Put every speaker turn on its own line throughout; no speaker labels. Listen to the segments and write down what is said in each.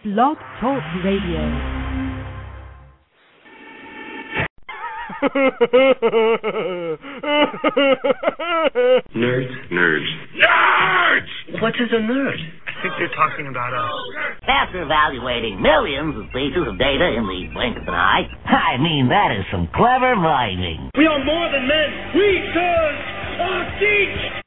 Blog Talk Radio.
Nerds. What is a nerd?
I think they're talking about us.
After evaluating millions of pieces of data in the blink of an eye, I mean, that is some clever vibing.
We are more than men. We serve our geeks.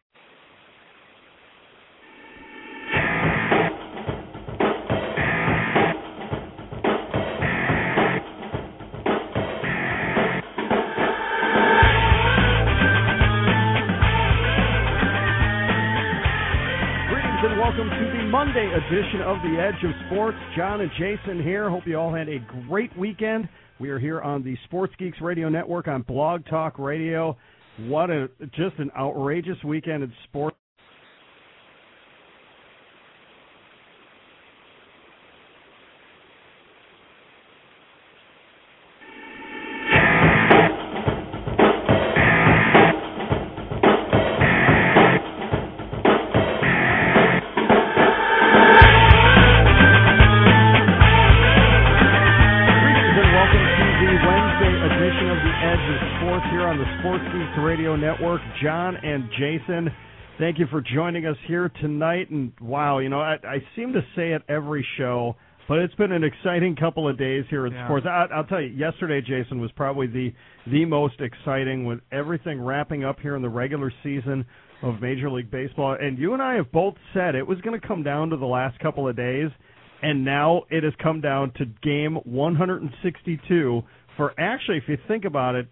Welcome to the Monday edition of The Edge of Sports. John and Jason here. Hope you all had a great weekend. We are here on the Sports Geeks Radio Network on Blog Talk Radio. Just an outrageous weekend in sports. Network. John and Jason, thank you for joining us here tonight. And wow, I seem to say it every show, but it's been an exciting couple of days here in sports. I'll tell you, yesterday, Jason, was probably the most exciting, with everything wrapping up here in the regular season of Major League Baseball. And you and I have both said it was going to come down to the last couple of days, and now it has come down to game 162 for, actually, if you think about it,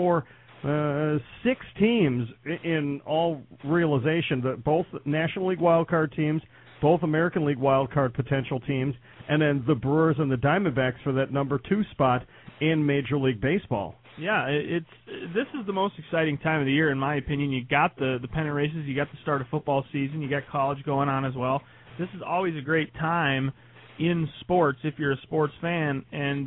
6 teams in all realization, that both National League wildcard teams, both American League wildcard potential teams, and then the Brewers and the Diamondbacks for that number 2 spot in Major League Baseball.
Yeah, this is the most exciting time of the year, in my opinion. You got the pennant races, you got the start of football season, you got college going on as well. This is always a great time in sports if you're a sports fan. And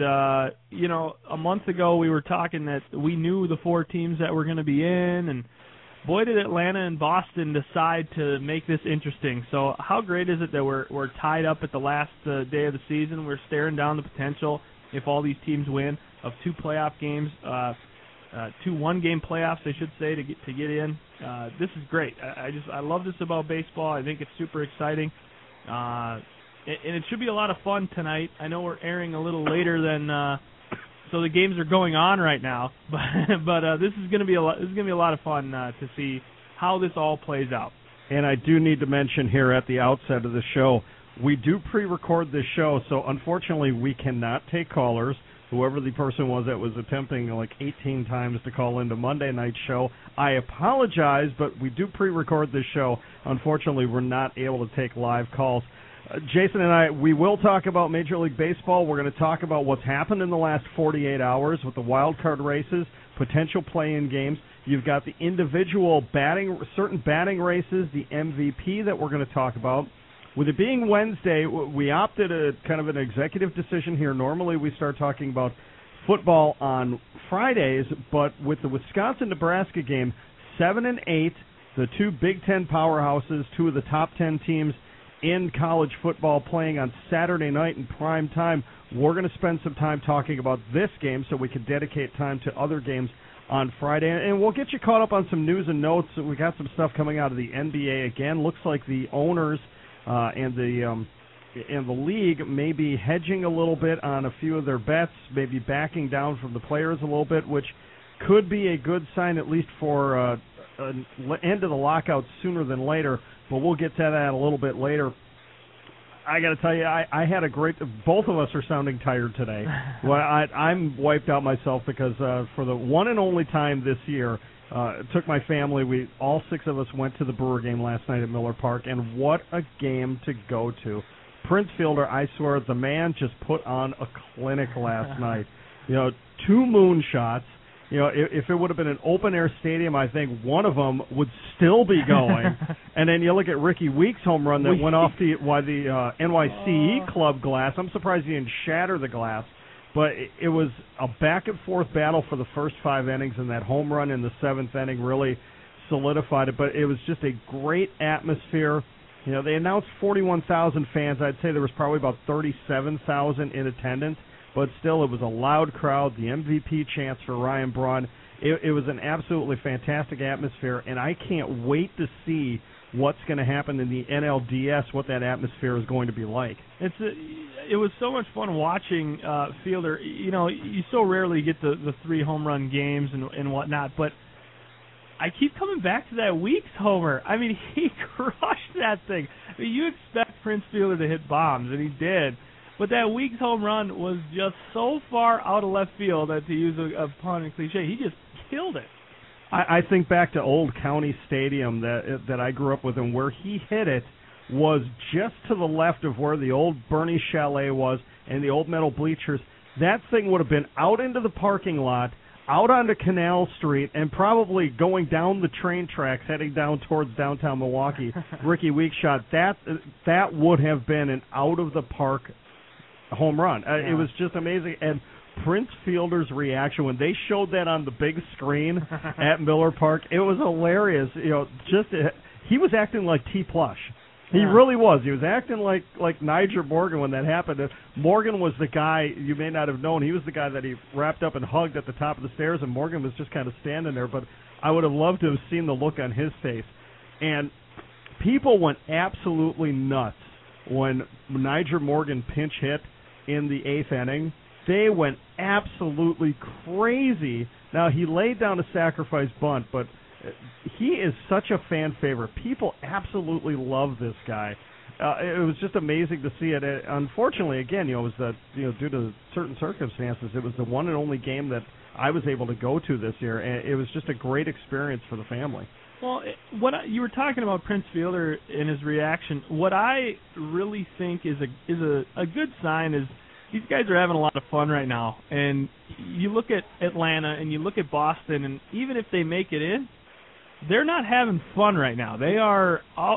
a month ago we were talking that we knew the 4 teams that were going to be in, and boy, did Atlanta and Boston decide to make this interesting. So how great is it that we're tied up at the last day of the season? We're staring down the potential, if all these teams win, of 2 playoff games, 2 one-game playoffs, I should say, to get in. This is great. I love this about baseball. I think it's super exciting. And it should be a lot of fun tonight. I know we're airing a little later than, so the games are going on right now. But this is going to be a lot. This is going to be a lot of fun to see how this all plays out.
And I do need to mention here at the outset of the show, we do pre-record this show, so unfortunately we cannot take callers. Whoever the person was that was attempting like 18 times to call into Monday night's show, I apologize, but we do pre-record this show. Unfortunately, we're not able to take live calls. Jason and I, we will talk about Major League Baseball. We're going to talk about what's happened in the last 48 hours with the wild card races, potential play-in games. You've got the individual certain batting races, the MVP that we're going to talk about. With it being Wednesday, we opted a kind of an executive decision here. Normally we start talking about football on Fridays, but with the Wisconsin-Nebraska game, 7 and 8, the 2 Big Ten powerhouses, 2 of the top 10 teams in college football playing on Saturday night in prime time, we're going to spend some time talking about this game so we can dedicate time to other games on Friday. And we'll get you caught up on some news and notes. We got some stuff coming out of the NBA again. Looks like the owners and the league may be hedging a little bit on a few of their bets, maybe backing down from the players a little bit, which could be a good sign at least for an end of the lockout sooner than later. But we'll get to that a little bit later. I got to tell you, I had a great. Both of us are sounding tired today. Well, I'm wiped out myself because for the one and only time this year, it took my family. All 6 of us went to the Brewer game last night at Miller Park, and what a game to go to. Prince Fielder, I swear, the man just put on a clinic last night. 2 moonshots. If it would have been an open-air stadium, I think one of them would still be going. And then you look at Ricky Weeks' home run that went off the NYCE club glass. I'm surprised he didn't shatter the glass. But it was a back-and-forth battle for the first 5 innings, and that home run in the 7th inning really solidified it. But it was just a great atmosphere. You know, they announced 41,000 fans. I'd say there was probably about 37,000 in attendance, but still it was a loud crowd. The MVP chants for Ryan Braun. It was an absolutely fantastic atmosphere, and I can't wait to see what's going to happen in the NLDS, what that atmosphere is going to be like.
It was so much fun watching Fielder. You know, you so rarely get the 3 home run games and whatnot, but I keep coming back to that Weeks homer. I mean, he crushed that thing. I mean, you expect Prince Fielder to hit bombs, and he did. But that Weeks home run was just so far out of left field that, to use a pun and cliche, he just killed it.
I think back to Old County Stadium that I grew up with, and where he hit it was just to the left of where the old Bernie Chalet was and the old metal bleachers. That thing would have been out into the parking lot, out onto Canal Street, and probably going down the train tracks heading down towards downtown Milwaukee. Ricky Weeks shot. That would have been an out-of-the-park home run.
Yeah.
It was just amazing. And Prince Fielder's reaction when they showed that on the big screen at Miller Park, it was hilarious. You know, he was acting like T. Plush. He really was. He was acting like Nigel Morgan when that happened. Morgan was the guy you may not have known. He was the guy that he wrapped up and hugged at the top of the stairs, and Morgan was just kind of standing there. But I would have loved to have seen the look on his face. And people went absolutely nuts when Nigel Morgan pinch hit in the 8th inning. They went absolutely crazy. Now, he laid down a sacrifice bunt, but he is such a fan favorite. People absolutely love this guy. It was just amazing to see it. Unfortunately, again, it was due to certain circumstances, it was the one and only game that I was able to go to this year, and it was just a great experience for the family.
Well, you were talking about Prince Fielder and his reaction. What I really think is a good sign is these guys are having a lot of fun right now. And you look at Atlanta and you look at Boston, and even if they make it in, they're not having fun right now. They are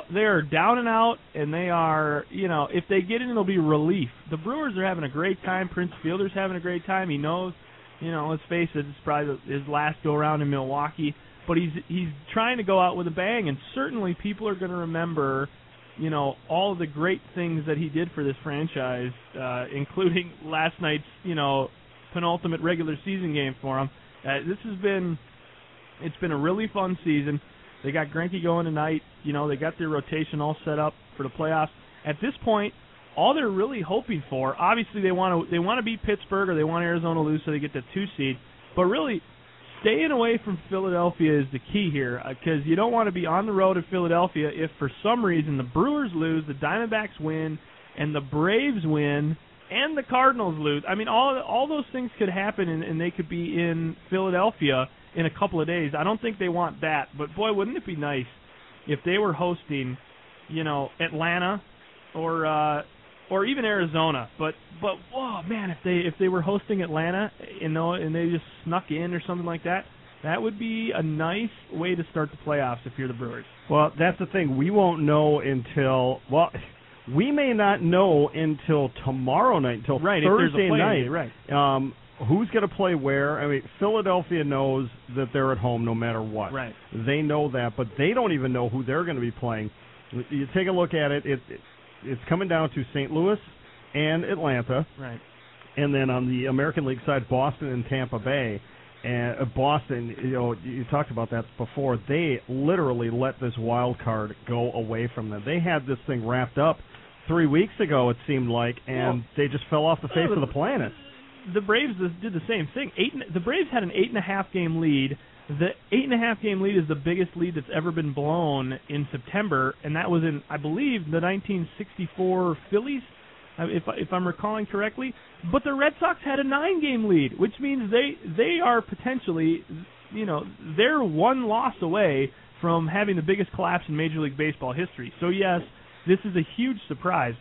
down and out, and they are, if they get in, it'll be relief. The Brewers are having a great time. Prince Fielder's having a great time. He knows, let's face it, it's probably his last go-around in Milwaukee. But he's trying to go out with a bang, and certainly people are going to remember, all of the great things that he did for this franchise, including last night's, penultimate regular season game for him. It's been a really fun season. They got Greinke going tonight. They got their rotation all set up for the playoffs. At this point, all they're really hoping for, obviously they want to beat Pittsburgh or they want Arizona to lose so they get the 2 seed. But really, staying away from Philadelphia is the key here, because you don't want to be on the road at Philadelphia if for some reason the Brewers lose, the Diamondbacks win, and the Braves win, and the Cardinals lose. I mean, all those things could happen, and they could be in Philadelphia in a couple of days. I don't think they want that, but boy, wouldn't it be nice if they were hosting, Atlanta or even Arizona. But oh man, if they were hosting Atlanta, and they just snuck in or something like that, that would be a nice way to start the playoffs if you're the Brewers.
Well, that's the thing. We won't know we may not know until tomorrow night, until Thursday night.
Right.
Who's going to play where? I mean, Philadelphia knows that they're at home no matter what.
Right.
They know that, but they don't even know who they're going to be playing. You take a look at it. It's coming down to St. Louis and Atlanta.
Right.
And then on the American League side, Boston and Tampa Bay. And Boston, you talked about that before. They literally let this wild card go away from them. They had this thing wrapped up 3 weeks ago, it seemed like, and they just fell off the face of the planet.
The Braves did the same thing. The Braves had an 8.5 game lead. The 8.5 game lead is the biggest lead that's ever been blown in September, and that was in, I believe, the 1964 Phillies, if I'm recalling correctly. But the Red Sox had a 9 game lead, which means they are potentially, they're one loss away from having the biggest collapse in Major League Baseball history. So yes, this is a huge surprise.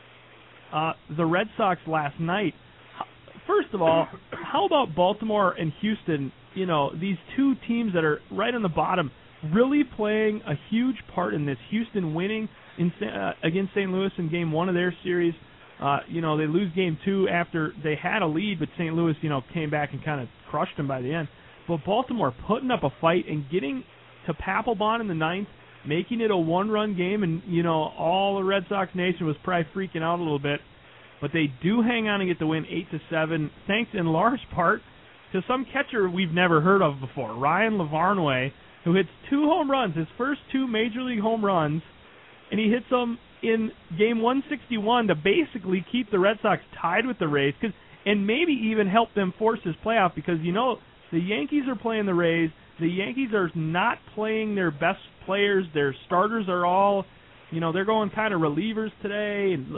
The Red Sox last night. First of all, how about Baltimore and Houston? These two teams that are right on the bottom really playing a huge part in this. Houston winning against St. Louis in Game 1 of their series. They lose Game 2 after they had a lead, but St. Louis, came back and kind of crushed them by the end. But Baltimore putting up a fight and getting to Papelbon in the 9th making it a one-run game, and, all the Red Sox Nation was probably freaking out a little bit. But they do hang on and get the win 8-7, thanks in large part to some catcher we've never heard of before, Ryan LaVarnway, who hits 2 home runs, his first 2 Major League home runs, and he hits them in game 161 to basically keep the Red Sox tied with the Rays, and maybe even help them force this playoff, because, the Yankees are playing the Rays. The Yankees are not playing their best players. Their starters are all, they're going kind of relievers today. And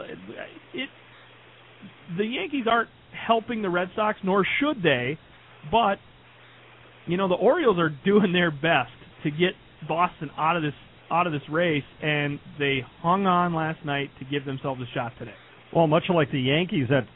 the Yankees aren't helping the Red Sox, nor should they, but, the Orioles are doing their best to get Boston out of this race, and they hung on last night to give themselves a shot today.
Well, much like the Yankees that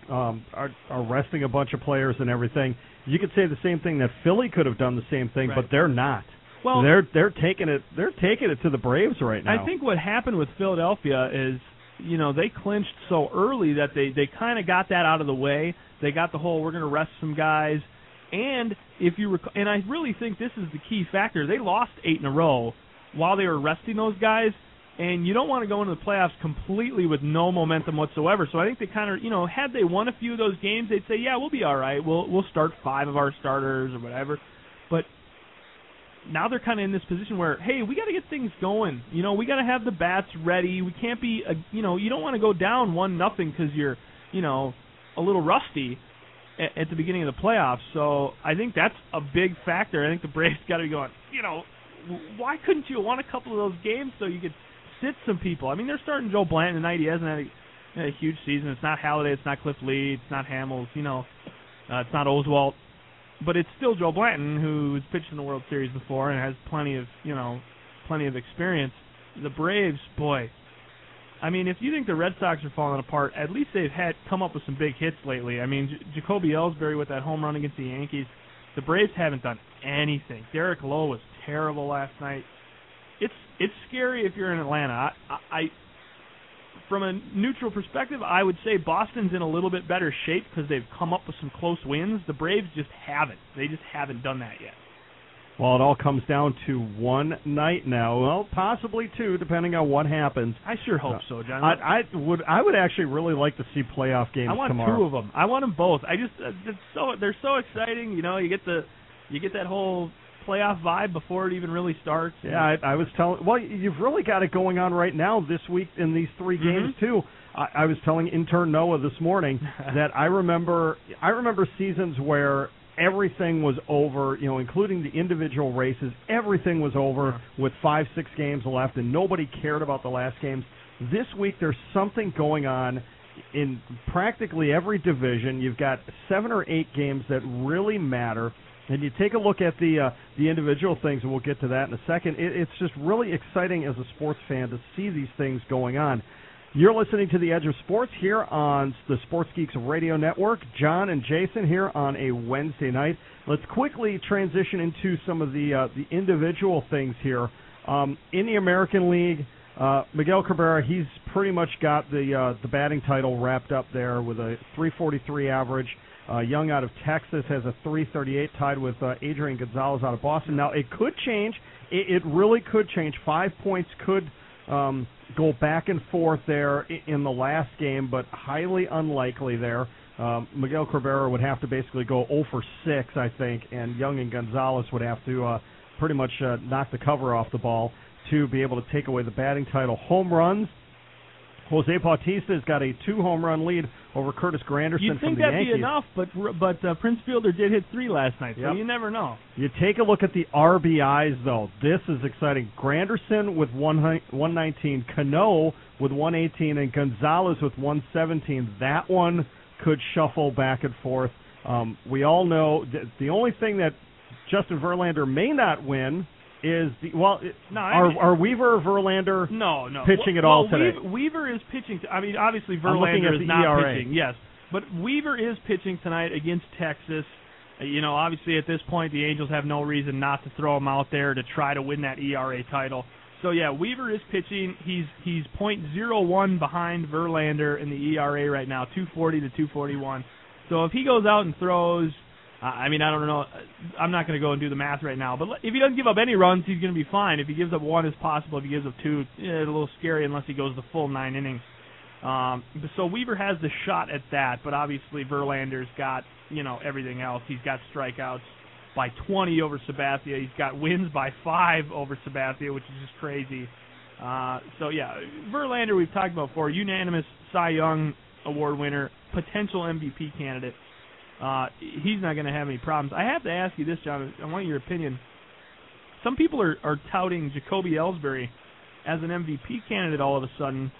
are resting a bunch of players and everything, you could say the same thing that Philly could have done the same thing,
right.
But they're not.
Well,
they're taking it to the Braves right now.
I think what happened with Philadelphia is, they clinched so early that they kind of got that out of the way. They got the whole, we're going to rest some guys. And if you and I really think this is the key factor. They lost 8 in a row while they were resting those guys, and you don't want to go into the playoffs completely with no momentum whatsoever. So I think they kind of, had they won a few of those games, they'd say, yeah, we'll be all right. We'll start 5 of our starters or whatever. But now they're kind of in this position where, hey, we got to get things going. We got to have the bats ready. We can't be, you don't want to go down 1-0 because you're, a little rusty at the beginning of the playoffs. So I think that's a big factor. I think the Braves got to be going, why couldn't you have won a couple of those games so you could sit some people? I mean, they're starting Joe Blanton tonight. He hasn't had a huge season. It's not Halladay. It's not Cliff Lee. It's not Hamels. It's not Oswalt. But it's still Joe Blanton, who's pitched in the World Series before and has plenty of experience. The Braves, boy, I mean, if you think the Red Sox are falling apart, at least they've come up with some big hits lately. I mean, Jacoby Ellsbury with that home run against the Yankees. The Braves haven't done anything. Derek Lowe was terrible last night. It's scary if you're in Atlanta. I from a neutral perspective, I would say Boston's in a little bit better shape because they've come up with some close wins. The Braves just haven't. They just haven't done that yet.
Well, it all comes down to one night now. Well, possibly 2, depending on what happens.
I sure hope so, John.
I would actually really like to see playoff games tomorrow.
I want 2 of them. I want them both. They're so exciting. You get that whole playoff vibe before it even really starts.
Yeah, I was telling. Well, you've really got it going on right now this week in these 3 games too. I was telling intern Noah this morning that I remember seasons where everything was over, including the individual races. Everything was over with 5-6 games left, and nobody cared about the last games. This week, there's something going on in practically every division. You've got 7 or 8 games that really matter. And you take a look at the individual things, and we'll get to that in a second. It's just really exciting as a sports fan to see these things going on. You're listening to The Edge of Sports here on the Sports Geeks Radio Network. John and Jason here on a Wednesday night. Let's quickly transition into some of the individual things here. In the American League, Miguel Cabrera, he's pretty much got the batting title wrapped up there with a .343 average. Young out of Texas has a .338 tied with Adrian Gonzalez out of Boston. Now, it could change. It really could change. 5 points could go back and forth there in the last game, but highly unlikely there. Miguel Cabrera would have to basically go 0 for 6, I think, and Young and Gonzalez would have to pretty much knock the cover off the ball to be able to take away the batting title. Home runs, Jose Bautista has got a 2-home-run lead over Curtis Granderson from the Yankees.
You'd think that'd be enough, but Prince Fielder did hit 3 last night, so you never know.
You take a look at the RBIs, though. This is exciting. Granderson with 119, Cano with 118, and Gonzalez with 117. That one could shuffle back and forth. We all know the only thing that Justin Verlander may not win is are Weaver or Verlander pitching at all today?
Weaver is pitching. Obviously Verlander is not
ERA.
pitching. Yes, but Weaver is pitching tonight against Texas. Obviously at this point the Angels have no reason not to throw him out there to try to win that ERA title. So yeah, Weaver is pitching. He's .01 behind Verlander in the ERA right now, 240 to 241. So if he goes out and throws I mean, I don't know. I'm not going to go and do the math right now. But if he doesn't give up any runs, he's going to be fine. If he gives up 1, it's possible. If he gives up 2, it's a little scary unless he goes the full 9 innings. So Weaver has the shot at that, but obviously Verlander's got, everything else. He's got strikeouts by 20 over Sabathia. He's got wins by 5 over Sabathia, which is just crazy. Verlander we've talked about before, unanimous Cy Young Award winner, potential MVP candidate. He's not going to have any problems. I have to ask you this, John. I want your opinion. Some people are touting Jacoby Ellsbury as an MVP candidate all of a sudden,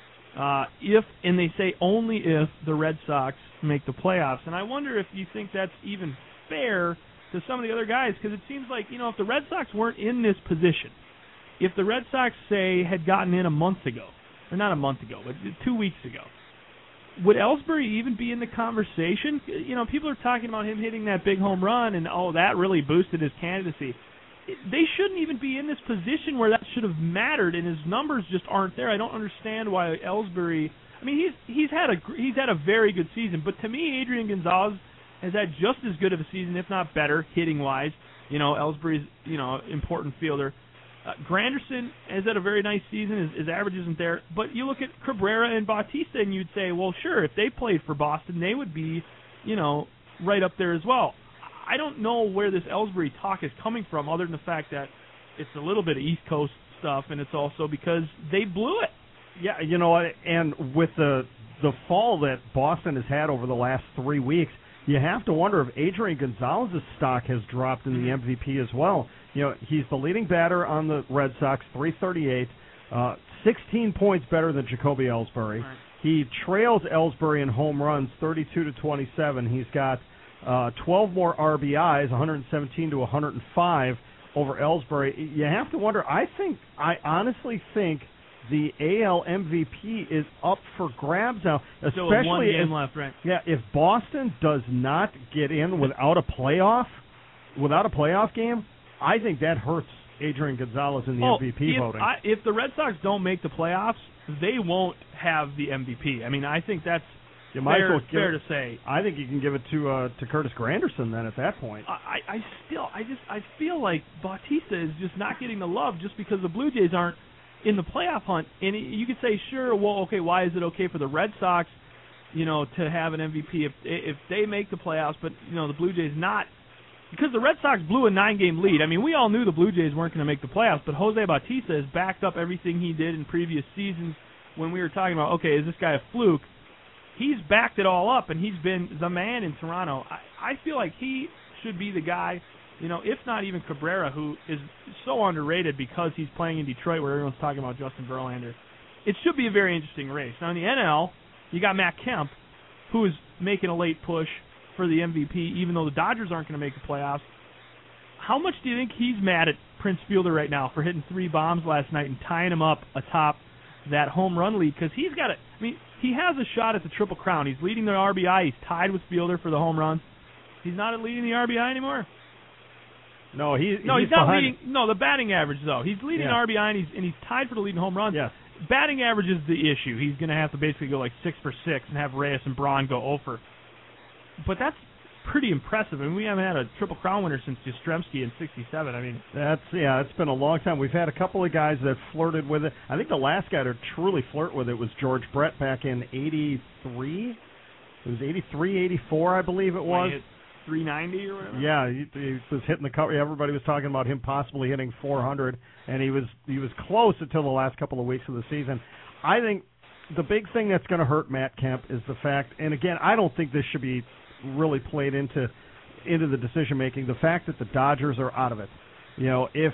and they say only if the Red Sox make the playoffs. And I wonder if you think that's even fair to some of the other guys, because it seems like, if the Red Sox weren't in this position, if the Red Sox, say, had gotten in a month ago, or not a month ago, but 2 weeks ago, would Ellsbury even be in the conversation? People are talking about him hitting that big home run, and, that really boosted his candidacy. They shouldn't even be in this position where that should have mattered, and his numbers just aren't there. I don't understand why Ellsbury. I mean, he's had a very good season, but to me, Adrian Gonzalez has had just as good of a season, if not better, hitting wise. Ellsbury's important fielder. Granderson has had a very nice season. His average isn't there, but you look at Cabrera and Bautista, and you'd say, well, sure, if they played for Boston, they would be, right up there as well. I don't know where this Ellsbury talk is coming from, other than the fact that it's a little bit of East Coast stuff, and it's also because they blew it.
Yeah, and with the fall that Boston has had over the last 3 weeks, you have to wonder if Adrian Gonzalez's stock has dropped in the MVP as well. He's the leading batter on the Red Sox, 338, 16 points better than Jacoby Ellsbury.
Right.
He trails Ellsbury in home runs, 32-27. He's got 12 more RBIs, 117 to 105 over Ellsbury. You have to wonder. I honestly think the AL MVP is up for grabs now,
Still with one game
if,
left, right?
Yeah, if Boston does not get in without a playoff game, I think that hurts Adrian Gonzalez in the MVP voting.
If the Red Sox don't make the playoffs, they won't have the MVP. I mean, I think that's fair to say.
I think you can give it to Curtis Granderson then at that point.
I feel like Bautista is just not getting the love just because the Blue Jays aren't in the playoff hunt. And you could say, sure, well, okay, why is it okay for the Red Sox, to have an MVP if they make the playoffs, but the Blue Jays not? Because the Red Sox blew a 9-game lead. I mean, we all knew the Blue Jays weren't going to make the playoffs, but Jose Bautista has backed up everything he did in previous seasons when we were talking about, okay, is this guy a fluke? He's backed it all up, and he's been the man in Toronto. I feel like he should be the guy, if not even Cabrera, who is so underrated because he's playing in Detroit where everyone's talking about Justin Verlander. It should be a very interesting race. Now, in the NL, you got Matt Kemp, who is making a late push for the MVP, even though the Dodgers aren't going to make the playoffs. How much do you think he's mad at Prince Fielder right now for hitting 3 bombs last night and tying him up atop that home run lead? Because he's got he has a shot at the Triple Crown. He's leading the RBI. He's tied with Fielder for the home runs. He's not leading the RBI anymore.
No, he's
not
behind.
leading. No, the batting average though. He's leading RBI and he's tied for the leading home runs.
Yes.
Batting average is the issue. He's going to have to basically go like 6 for 6 and have Reyes and Braun go 0 for. But that's pretty impressive. I mean, we haven't had a Triple Crown winner since Yastrzemski in '67. I mean,
it's been a long time. We've had a couple of guys that flirted with it. I think the last guy to truly flirt with it was George Brett back in '83. It was '83, '84, I believe it was.
390 or whatever.
Yeah, he was hitting the cover. Everybody was talking about him possibly hitting 400, and he was close until the last couple of weeks of the season. I think the big thing that's going to hurt Matt Kemp is the fact, and again, I don't think this should be really played into the decision making. The fact that the Dodgers are out of it. If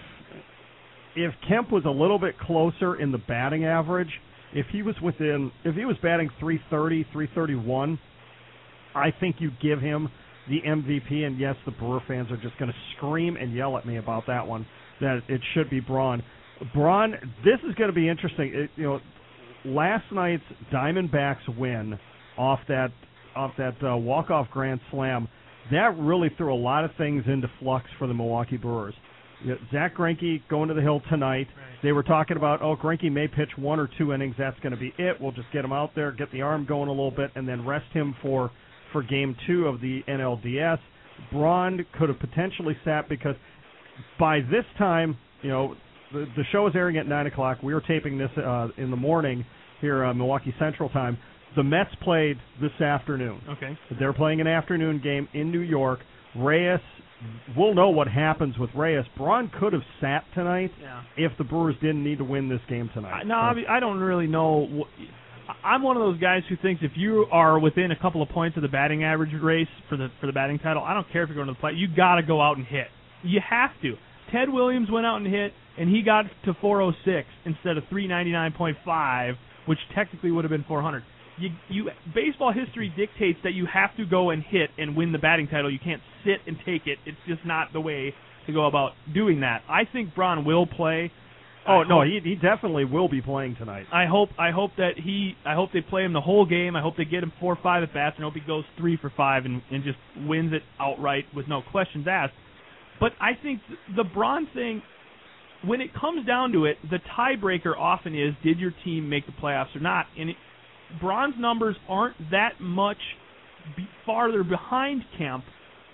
Kemp was a little bit closer in the batting average, if he was batting 330, 331, I think you give him the MVP. And yes, the Brewer fans are just going to scream and yell at me about that one, that it should be Braun. Braun, this is going to be interesting. Last night's Diamondbacks win off that walk-off grand slam, that really threw a lot of things into flux for the Milwaukee Brewers. Zach Greinke going to the hill tonight. Right. They were talking about, Greinke may pitch 1 or 2 innings. That's going to be it. We'll just get him out there, get the arm going a little bit, and then rest him for Game 2 of the NLDS. Braun could have potentially sat because by this time, the show is airing at 9 o'clock. We were taping this in the morning here Milwaukee Central Time. The Mets played this afternoon.
Okay.
They're playing an afternoon game in New York. Reyes, we'll know what happens with Reyes. Braun could have sat tonight if the Brewers didn't need to win this game tonight.
No, I don't really know. I'm one of those guys who thinks if you are within a couple of points of the batting average race for the batting title, I don't care if you're going to the plate. You got to go out and hit. You have to. Ted Williams went out and hit, and he got to 406 instead of 399.5, which technically would have been 400. Baseball history dictates that you have to go and hit and win the batting title. You can't sit and take it. It's just not the way to go about doing that. I think Braun will play.
He definitely will be playing tonight.
I hope they play him the whole game. I hope they get him 4 or 5 at bats, and I hope he goes 3 for 5 and just wins it outright with no questions asked. But I think the Braun thing, when it comes down to it, the tiebreaker often is, did your team make the playoffs or not? And Braun's numbers aren't that much farther behind Kemp.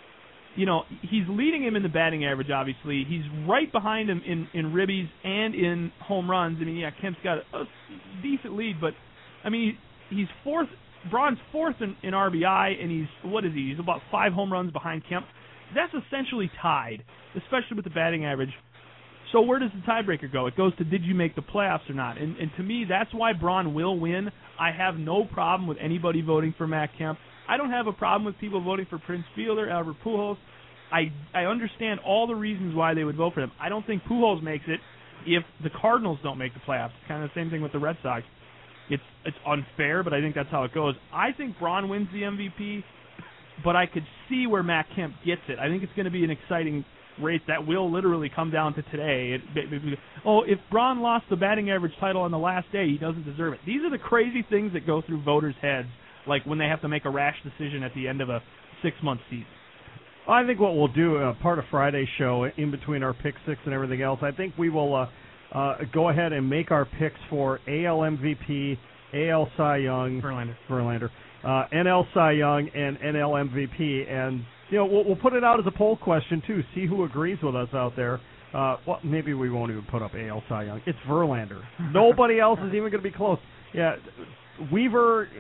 He's leading him in the batting average, obviously. He's right behind him in ribbies and in home runs. I mean, Kemp's got a decent lead, but, he's fourth. Braun's fourth in RBI, and he's about 5 home runs behind Kemp. That's essentially tied, especially with the batting average. So where does the tiebreaker go? It goes to, did you make the playoffs or not? And to me, that's why Braun will win. I have no problem with anybody voting for Matt Kemp. I don't have a problem with people voting for Prince Fielder, Albert Pujols. I understand all the reasons why they would vote for them. I don't think Pujols makes it if the Cardinals don't make the playoffs. It's kind of the same thing with the Red Sox. It's unfair, but I think that's how it goes. I think Braun wins the MVP, but I could see where Matt Kemp gets it. I think it's going to be an exciting race that will literally come down to today. If Braun lost the batting average title on the last day, he doesn't deserve it. These are the crazy things that go through voters' heads, like when they have to make a rash decision at the end of a 6-month season.
I think what we'll do, part of Friday's show, in between our pick six and everything else, I think we will go ahead and make our picks for AL MVP, AL Cy Young, Verlander, NL Cy Young, and NL MVP, and we'll put it out as a poll question too. See who agrees with us out there. Maybe we won't even put up AL Cy Young. It's Verlander. Nobody else is even going to be close. Yeah, Weaver.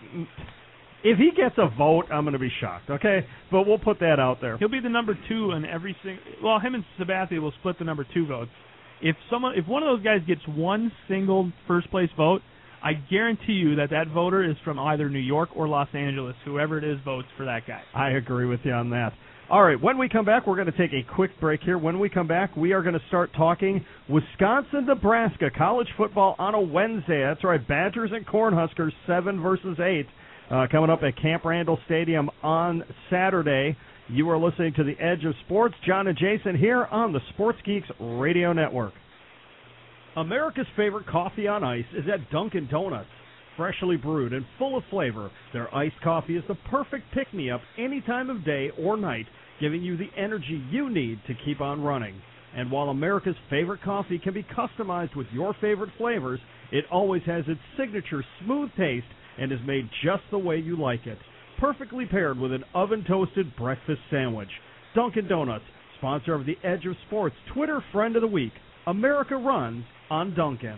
If he gets a vote, I'm going to be shocked, okay? But we'll put that out there.
He'll be the number 2 in every single... Well, him and Sabathia will split the number 2 votes. If one of those guys gets one single first-place vote, I guarantee you that voter is from either New York or Los Angeles. Whoever it is votes for that guy.
I agree with you on that. All right, when we come back, we're going to take a quick break here. When we come back, we are going to start talking Wisconsin-Nebraska college football on a Wednesday. That's right, Badgers and Cornhuskers, 7 versus 8. Coming up at Camp Randall Stadium on Saturday. You are listening to The Edge of Sports. John and Jason here on the Sports Geeks Radio Network. America's favorite coffee on ice is at Dunkin' Donuts. Freshly brewed and full of flavor, their iced coffee is the perfect pick-me-up any time of day or night, giving you the energy you need to keep on running. And while America's favorite coffee can be customized with your favorite flavors, it always has its signature smooth taste and is made just the way you like it. Perfectly paired with an oven-toasted breakfast sandwich. Dunkin' Donuts, sponsor of the Edge of Sports Twitter Friend of the Week. America runs on Dunkin'.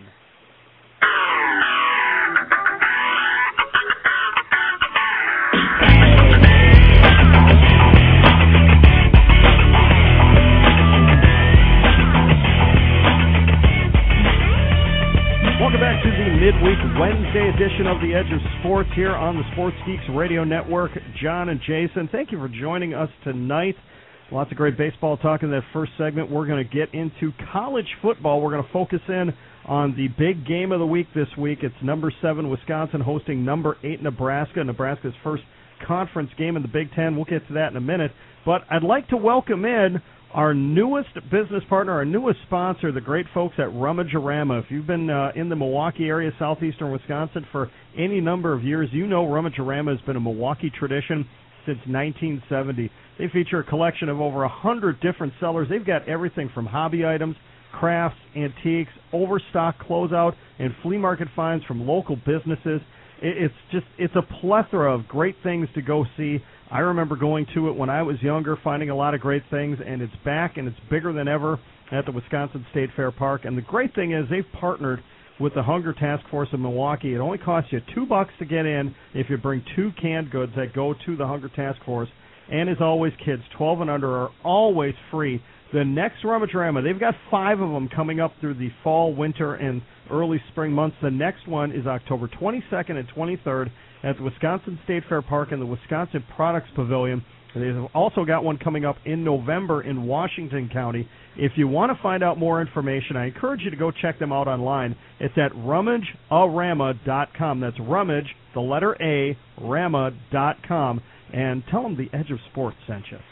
Welcome back to the midweek Wednesday edition of the Edge of Sports here on the Sports Geeks Radio Network. John and Jason, thank you for joining us tonight. Lots of great baseball talk in that first segment. We're going to get into college football. We're going to focus in on the big game of the week this week. It's number 7 Wisconsin hosting number 8 Nebraska. Nebraska's first conference game in the Big Ten. We'll get to that in a minute. But I'd like to welcome in our newest business partner, our newest sponsor, the great folks at Rummage-A-Rama. If you've been in the Milwaukee area, southeastern Wisconsin, for any number of years, you know Rummage-A-Rama has been a Milwaukee tradition since 1970. They feature a collection of over 100 different sellers. They've got everything from hobby items, crafts, antiques, overstock closeout, and flea market finds from local businesses. It's a plethora of great things to go see. I remember going to it when I was younger, finding a lot of great things, and it's back, and it's bigger than ever at the Wisconsin State Fair Park. And the great thing is they've partnered with the Hunger Task Force of Milwaukee. It only costs you $2 to get in if you bring 2 canned goods that go to the Hunger Task Force. And as always, kids 12 and under are always free. The next Rummage-Rama, they've got 5 of them coming up through the fall, winter, and early spring months. The next one is October 22nd and 23rd at the Wisconsin State Fair Park in the Wisconsin Products Pavilion. They've also got one coming up in November in Washington County. If you want to find out more information, I encourage you to go check them out online. It's at rummagearama.com. That's rummage, the letter A, rama.com. And tell them the Edge of Sports sent you.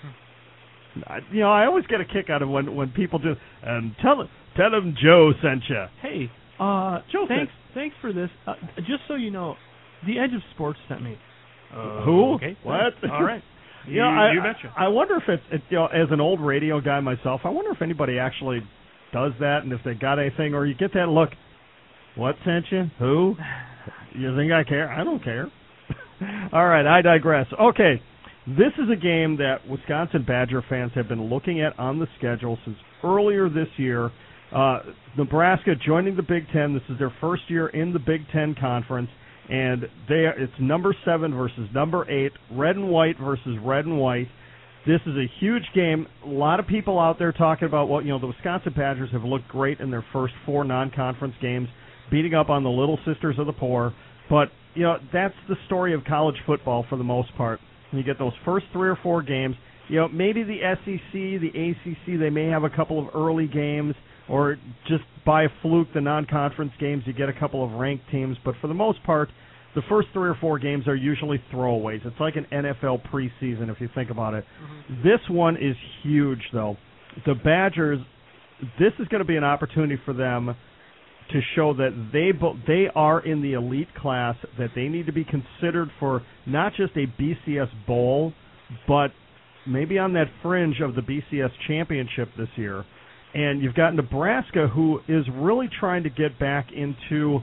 You know, I always get a kick out of when people do, and tell them Joe sent you.
Hey,
Joe,
thanks for this. Just so you know, the Edge of Sports sent me.
Who?
Okay.
What?
All right.
You betcha. I wonder if it's you know, as an old radio guy myself, I wonder if anybody actually does that, and if they got anything, or you get that look. What sent you? Who? You think I care? I don't care. All right, I digress. Okay, this is a game that Wisconsin Badger fans have been looking at on the schedule since earlier this year. Nebraska joining the Big Ten. This is their first year in the Big Ten Conference. And it's number 7 versus number 8, red and white versus red and white. This is a huge game. A lot of people out there talking about the Wisconsin Badgers have looked great in their first 4 non-conference games, beating up on the Little Sisters of the Poor. But, that's the story of college football for the most part. You get those first 3 or 4 games. Maybe the SEC, the ACC, they may have a couple of early games, or just by fluke, the non-conference games, you get a couple of ranked teams. But for the most part, the first 3 or 4 games are usually throwaways. It's like an NFL preseason, if you think about it. Mm-hmm. This one is huge, though. The Badgers, this is going to be an opportunity for them to show that they are in the elite class, that they need to be considered for not just a BCS bowl, but maybe on that fringe of the BCS championship this year. And you've got Nebraska, who is really trying to get back into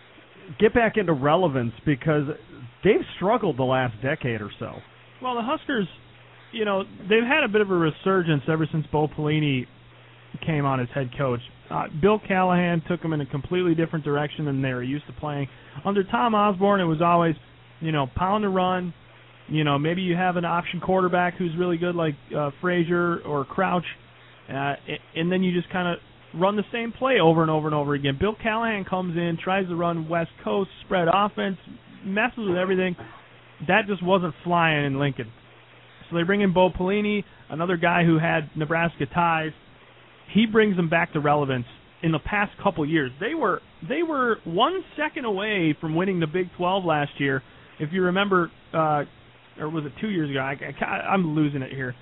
relevance, because they've struggled the last decade or so.
Well, the Huskers, they've had a bit of a resurgence ever since Bo Pelini came on as head coach. Bill Callahan took them in a completely different direction than they were used to playing. Under Tom Osborne, it was always, pound and run. Maybe you have an option quarterback who's really good, like Frazier or Crouch, and then you just kind of run the same play over and over and over again. Bill Callahan comes in, tries to run West Coast spread offense, messes with everything. That just wasn't flying in Lincoln. So they bring in Bo Pelini, another guy who had Nebraska ties. He brings them back to relevance. In the past couple years, they were 1 second away from winning the Big 12 last year. If you remember, or was it 2 years ago? I'm losing it here.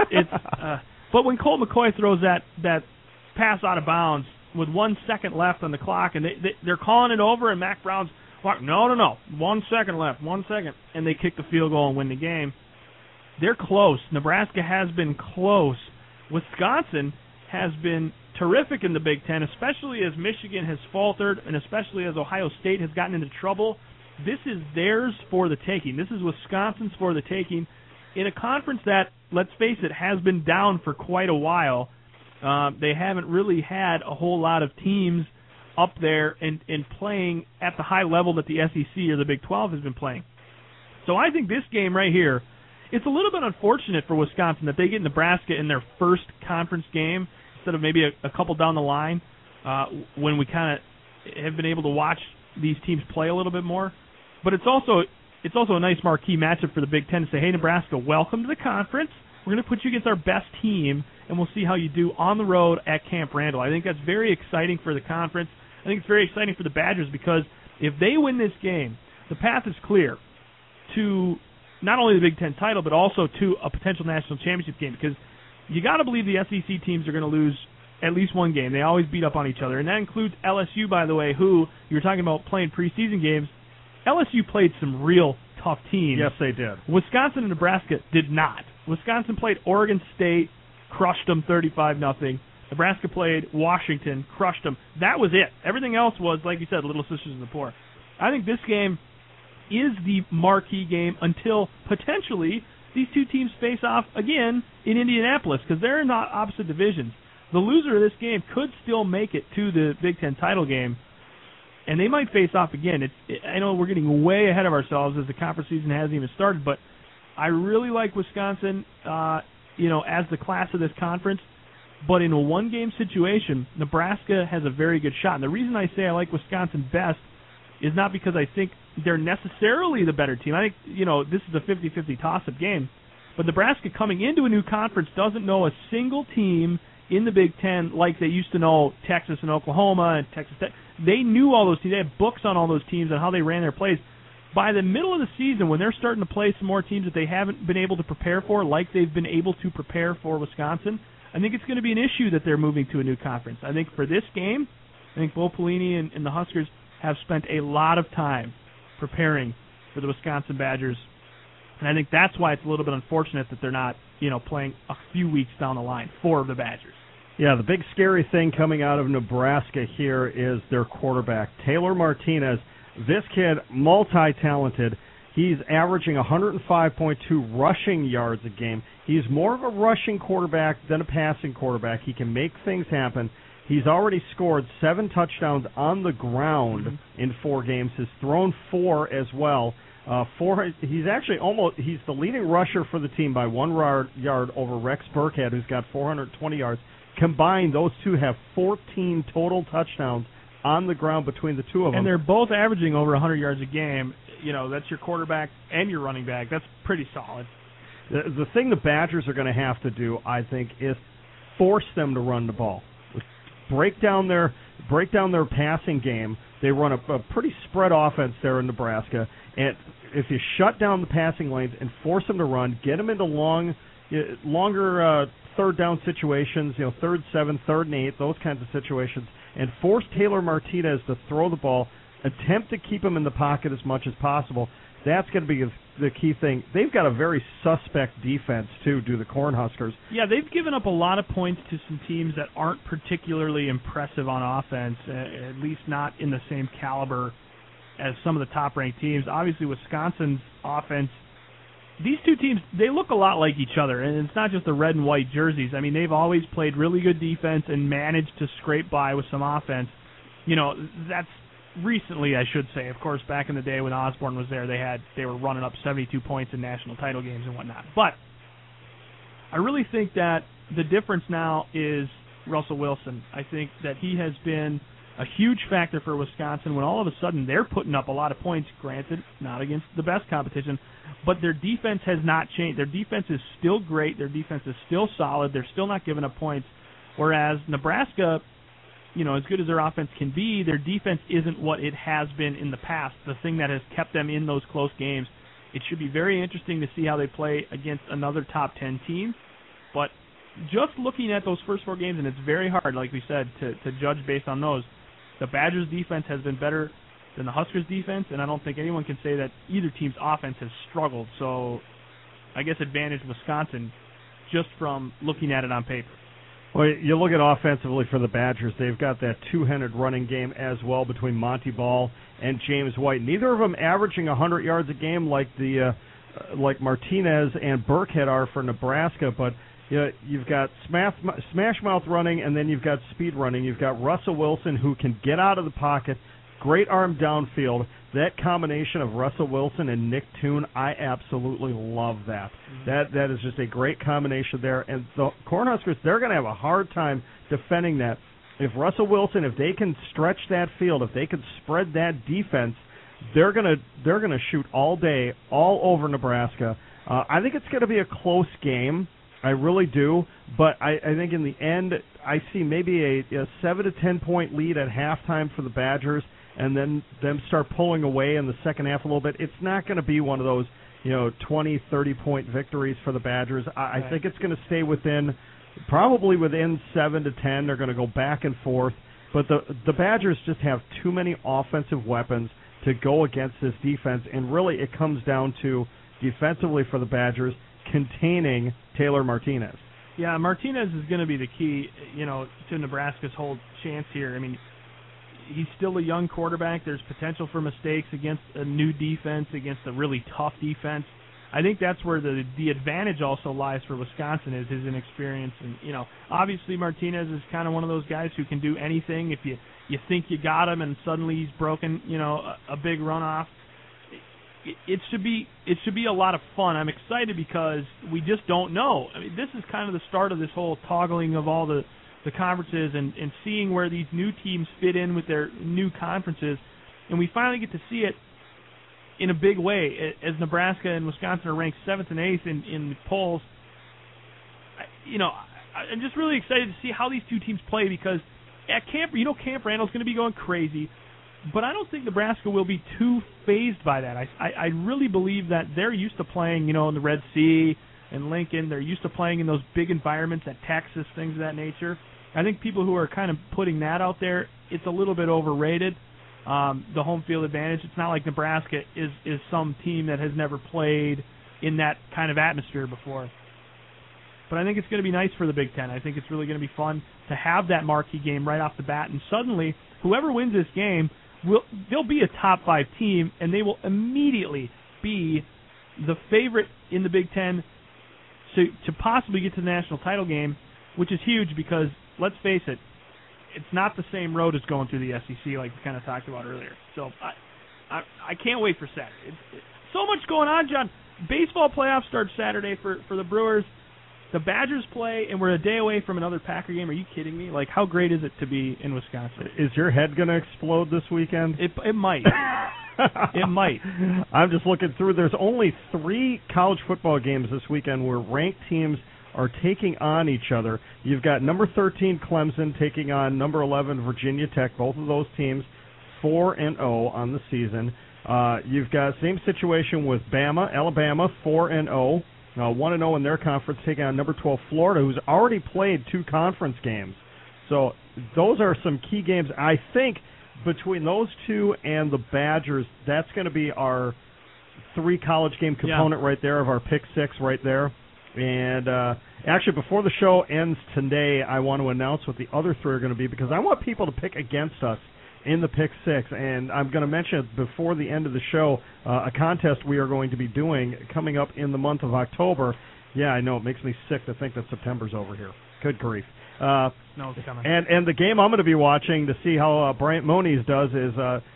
But when Colt McCoy throws that pass out of bounds with 1 second left on the clock, and they're calling it over, and Mac Brown's like, no, 1 second left, 1 second, and they kick the field goal and win the game. They're close. Nebraska has been close. Wisconsin has been terrific in the Big Ten, especially as Michigan has faltered, and especially as Ohio State has gotten into trouble. This is theirs for the taking. This is Wisconsin's for the taking in a conference that, let's face it, has been down for quite a while. They haven't really had a whole lot of teams up there and playing at the high level that the SEC or the Big 12 has been playing. So I think this game right here, it's a little bit unfortunate for Wisconsin that they get Nebraska in their first conference game instead of maybe a couple down the line when we kind of have been able to watch these teams play a little bit more. But it's also a nice marquee matchup for the Big Ten to say, hey, Nebraska, welcome to the conference. We're going to put you against our best team, and we'll see how you do on the road at Camp Randall. I think that's very exciting for the conference. I think it's very exciting for the Badgers, because if they win this game, the path is clear to not only the Big Ten title, but also to a potential national championship game, because you got to believe the SEC teams are going to lose at least one game. They always beat up on each other, and that includes LSU, by the way, who you were talking about playing preseason games. LSU played some real tough teams.
Yes, they did.
Wisconsin and Nebraska did not. Wisconsin played Oregon State, crushed them 35-0. Nebraska played Washington, crushed them. That was it. Everything else was, like you said, Little Sisters of the Poor. I think this game is the marquee game until potentially these two teams face off again in Indianapolis because they're in opposite divisions. The loser of this game could still make it to the Big Ten title game, and they might face off again. I know we're getting way ahead of ourselves as the conference season hasn't even started, but I really like Wisconsin, as the class of this conference. But in a one-game situation, Nebraska has a very good shot. And the reason I say I like Wisconsin best is not because I think they're necessarily the better team. I think, this is a 50-50 toss-up game. But Nebraska coming into a new conference doesn't know a single team in the Big Ten like they used to know Texas and Oklahoma and Texas Tech. They knew all those teams. They had books on all those teams and how they ran their plays. By the middle of the season, when they're starting to play some more teams that they haven't been able to prepare for, like they've been able to prepare for Wisconsin, I think it's going to be an issue that they're moving to a new conference. I think for this game, I think Bo Pelini and the Huskers have spent a lot of time preparing for the Wisconsin Badgers, and I think that's why it's a little bit unfortunate that they're not, playing a few weeks down the line for the Badgers.
Yeah, the big scary thing coming out of Nebraska here is their quarterback, Taylor Martinez. This kid, multi-talented. He's averaging 105.2 rushing yards a game. He's more of a rushing quarterback than a passing quarterback. He can make things happen. He's already scored 7 touchdowns on the ground in 4 games. Has thrown 4 as well. He's the leading rusher for the team by 1 yard over Rex Burkhead, who's got 420 yards. Combined, those two have 14 total touchdowns on the ground between the two of them.
And they're both averaging over 100 yards a game. That's your quarterback and your running back. That's pretty solid.
The thing the Badgers are going to have to do, I think, is force them to run the ball. Break down their passing game. They run a pretty spread offense there in Nebraska. And if you shut down the passing lanes and force them to run, get them into longer third down situations, 3rd, 7, 3rd, and 8, those kinds of situations, and force Taylor Martinez to throw the ball, attempt to keep him in the pocket as much as possible. That's going to be the key thing. They've got a very suspect defense, too, do the Cornhuskers.
Yeah, they've given up a lot of points to some teams that aren't particularly impressive on offense, at least not in the same caliber as some of the top-ranked teams. Obviously, Wisconsin's offense, these two teams, they look a lot like each other, and it's not just the red and white jerseys. I mean, they've always played really good defense and managed to scrape by with some offense. That's recently, I should say. Of course, back in the day when Osborne was there, they were running up 72 points in national title games and whatnot. But I really think that the difference now is Russell Wilson. I think that he has been a huge factor for Wisconsin when all of a sudden they're putting up a lot of points, granted, not against the best competition, but their defense has not changed. Their defense is still great. Their defense is still solid. They're still not giving up points, whereas Nebraska, as good as their offense can be, their defense isn't what it has been in the past, the thing that has kept them in those close games. It should be very interesting to see how they play against another top 10 team, but just looking at those first 4 games, and it's very hard, like we said, to judge based on those, the Badgers' defense has been better than the Huskers' defense, and I don't think anyone can say that either team's offense has struggled. So I guess advantage Wisconsin just from looking at it on paper.
Well, you look at offensively for the Badgers, they've got that two-handed running game as well between Monty Ball and James White. Neither of them averaging 100 yards a game like like Martinez and Burkhead are for Nebraska, but you've got smash mouth running, and then you've got speed running. You've got Russell Wilson, who can get out of the pocket, great arm downfield. That combination of Russell Wilson and Nick Toon, I absolutely love that. That is just a great combination there. And the Cornhuskers, they're going to have a hard time defending that. If Russell Wilson, if they can stretch that field, if they can spread that defense, they're going to shoot all day, all over Nebraska. I think it's going to be a close game. I really do, but I think in the end, I see maybe a 7 to 10 point lead at halftime for the Badgers, and then them start pulling away in the second half a little bit. It's not going to be one of those 20, 30 point victories for the Badgers. I think it's going to stay probably within 7 to 10. They're going to go back and forth, but the Badgers just have too many offensive weapons to go against this defense, and really it comes down to defensively for the Badgers containing Taylor Martinez.
Yeah, Martinez is going to be the key, to Nebraska's whole chance here. I mean, he's still a young quarterback. There's potential for mistakes against a new defense, against a really tough defense. I think that's where the advantage also lies for Wisconsin is his inexperience. And, obviously Martinez is kind of one of those guys who can do anything. If you think you got him and suddenly he's broken, a big runoff. It should be a lot of fun. I'm excited because we just don't know. I mean, this is kind of the start of this whole toggling of all the conferences and seeing where these new teams fit in with their new conferences. And we finally get to see it in a big way as Nebraska and Wisconsin are ranked 7th and 8th in the polls. I'm just really excited to see how these two teams play because at Camp Randall's going to be going crazy, but I don't think Nebraska will be too fazed by that. I really believe that they're used to playing, in the Red Sea and Lincoln. They're used to playing in those big environments at Texas, things of that nature. I think people who are kind of putting that out there, it's a little bit overrated. The home field advantage. It's not like Nebraska is some team that has never played in that kind of atmosphere before. But I think it's going to be nice for the Big Ten. I think it's really going to be fun to have that marquee game right off the bat. And suddenly, whoever wins this game, they'll be a top 5 team, and they will immediately be the favorite in the Big Ten to possibly get to the national title game, which is huge because, let's face it, it's not the same road as going through the SEC like we kind of talked about earlier. So I can't wait for Saturday. So much going on, John. Baseball playoffs start Saturday for the Brewers. The Badgers play, and we're a day away from another Packer game. Are you kidding me? Like, how great is it to be in Wisconsin?
Is your head going to explode this weekend?
It might. It might.
I'm just looking through. There's only 3 college football games this weekend where ranked teams are taking on each other. You've got number 13 Clemson taking on number 11 Virginia Tech. Both of those teams 4-0 on the season. You've got same situation with Alabama 4-0. 1-0 in their conference, taking on number 12 Florida, who's already played 2 conference games. So those are some key games. I think between those two and the Badgers, that's going to be our 3 college game component right there of our pick 6 right there. And actually, before the show ends today, I want to announce what the other 3 are going to be because I want people to pick against us in the pick 6. And I'm going to mention before the end of the show a contest we are going to be doing coming up in the month of October. Yeah, I know. It makes me sick to think that September's over here. Good grief.
No, it's coming.
And the game I'm going to be watching to see how Bryant Moniz does is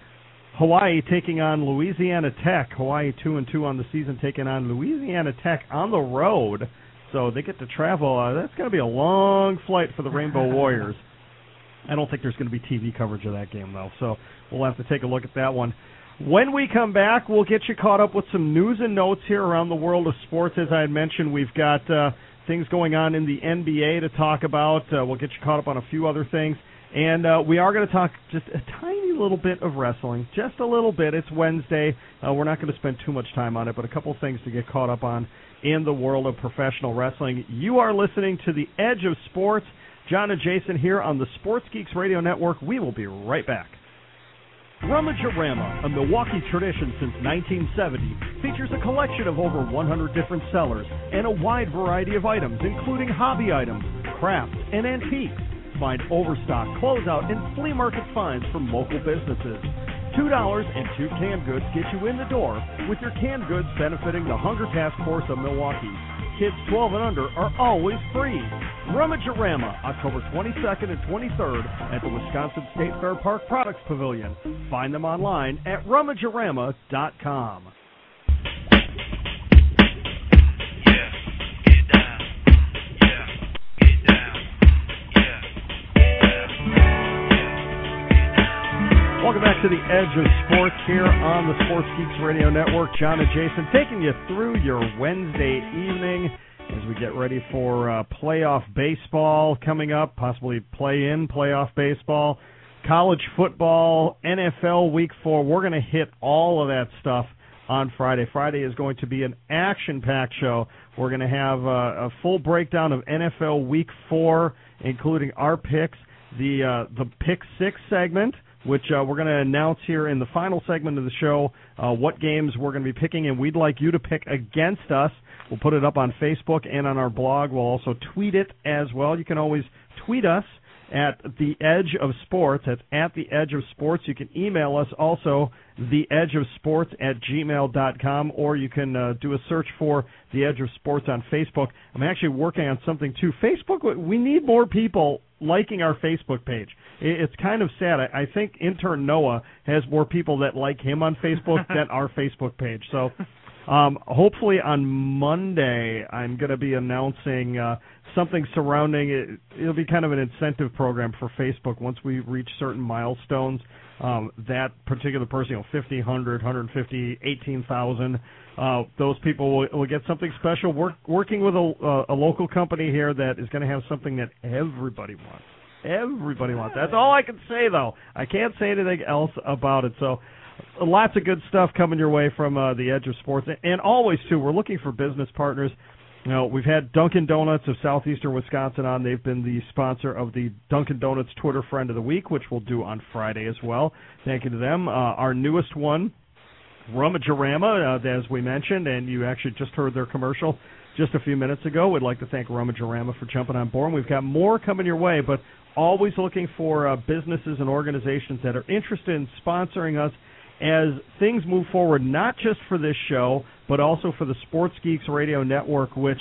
Hawaii taking on Louisiana Tech. Hawaii 2-2 on the season, taking on Louisiana Tech on the road. So they get to travel. That's going to be a long flight for the Rainbow Warriors. I don't think there's going to be TV coverage of that game, though. So we'll have to take a look at that one. When we come back, we'll get you caught up with some news and notes here around the world of sports. As I had mentioned, we've got things going on in the NBA to talk about. We'll get you caught up on a few other things. And we are going to talk just a tiny little bit of wrestling, just a little bit. It's Wednesday. We're not going to spend too much time on it, but a couple things to get caught up on in the world of professional wrestling. You are listening to The Edge of Sports. John and Jason here on the Sports Geeks Radio Network. We will be right back. Rummage-A-Rama, a Milwaukee tradition since 1970, features a collection of over 100 different sellers and a wide variety of items, including hobby items, crafts, and antiques. Find overstock, closeout, and flea market finds from local businesses. $2 and 2 canned goods get you in the door, with your canned goods benefiting the Hunger Task Force of Milwaukee. Kids 12 and under are always free. Rummage-A-Rama, October 22nd and 23rd at the Wisconsin State Fair Park Products Pavilion. Find them online at rummagearama.com. Welcome back to the Edge of Sports here on the Sports Geeks Radio Network. John and Jason taking you through your Wednesday evening as we get ready for playoff baseball coming up, possibly play-in playoff baseball, college football, NFL Week 4. We're going to hit all of that stuff on Friday. Friday is going to be an action-packed show. We're going to have a full breakdown of NFL Week 4, including our picks, the Pick 6 segment, which we're going to announce here in the final segment of the show what games we're going to be picking, and we'd like you to pick against us. We'll put it up on Facebook and on our blog. We'll also tweet it as well. You can always tweet us at The Edge of Sports. That's at The Edge of Sports. You can email us also, theedgeofsports@gmail.com, or you can do a search for The Edge of Sports on Facebook. I'm actually working on something, too. Facebook, we need more people liking our Facebook page. It's kind of sad. I think intern Noah has more people that like him on Facebook than our Facebook page. So hopefully on Monday I'm going to be announcing something surrounding it. It'll be kind of an incentive program for Facebook once we reach certain milestones. That particular person, 50, 100, 150, 18,000, those people will get something special. Working with a local company here that is going to have something that everybody wants. Everybody wants. That's all I can say, though. I can't say anything else about it. So lots of good stuff coming your way from the Edge of Sports. And always, too, we're looking for business partners. You know, we've had Dunkin' Donuts of Southeastern Wisconsin on. They've been the sponsor of the Dunkin' Donuts Twitter Friend of the Week, which we'll do on Friday as well. Thank you to them. Our newest one, Rummagorama, as we mentioned, and you actually just heard their commercial just a few minutes ago. We'd like to thank Rummagorama for jumping on board. We've got more coming your way, but always looking for businesses and organizations that are interested in sponsoring us as things move forward, not just for this show, but also for the Sports Geeks Radio Network, which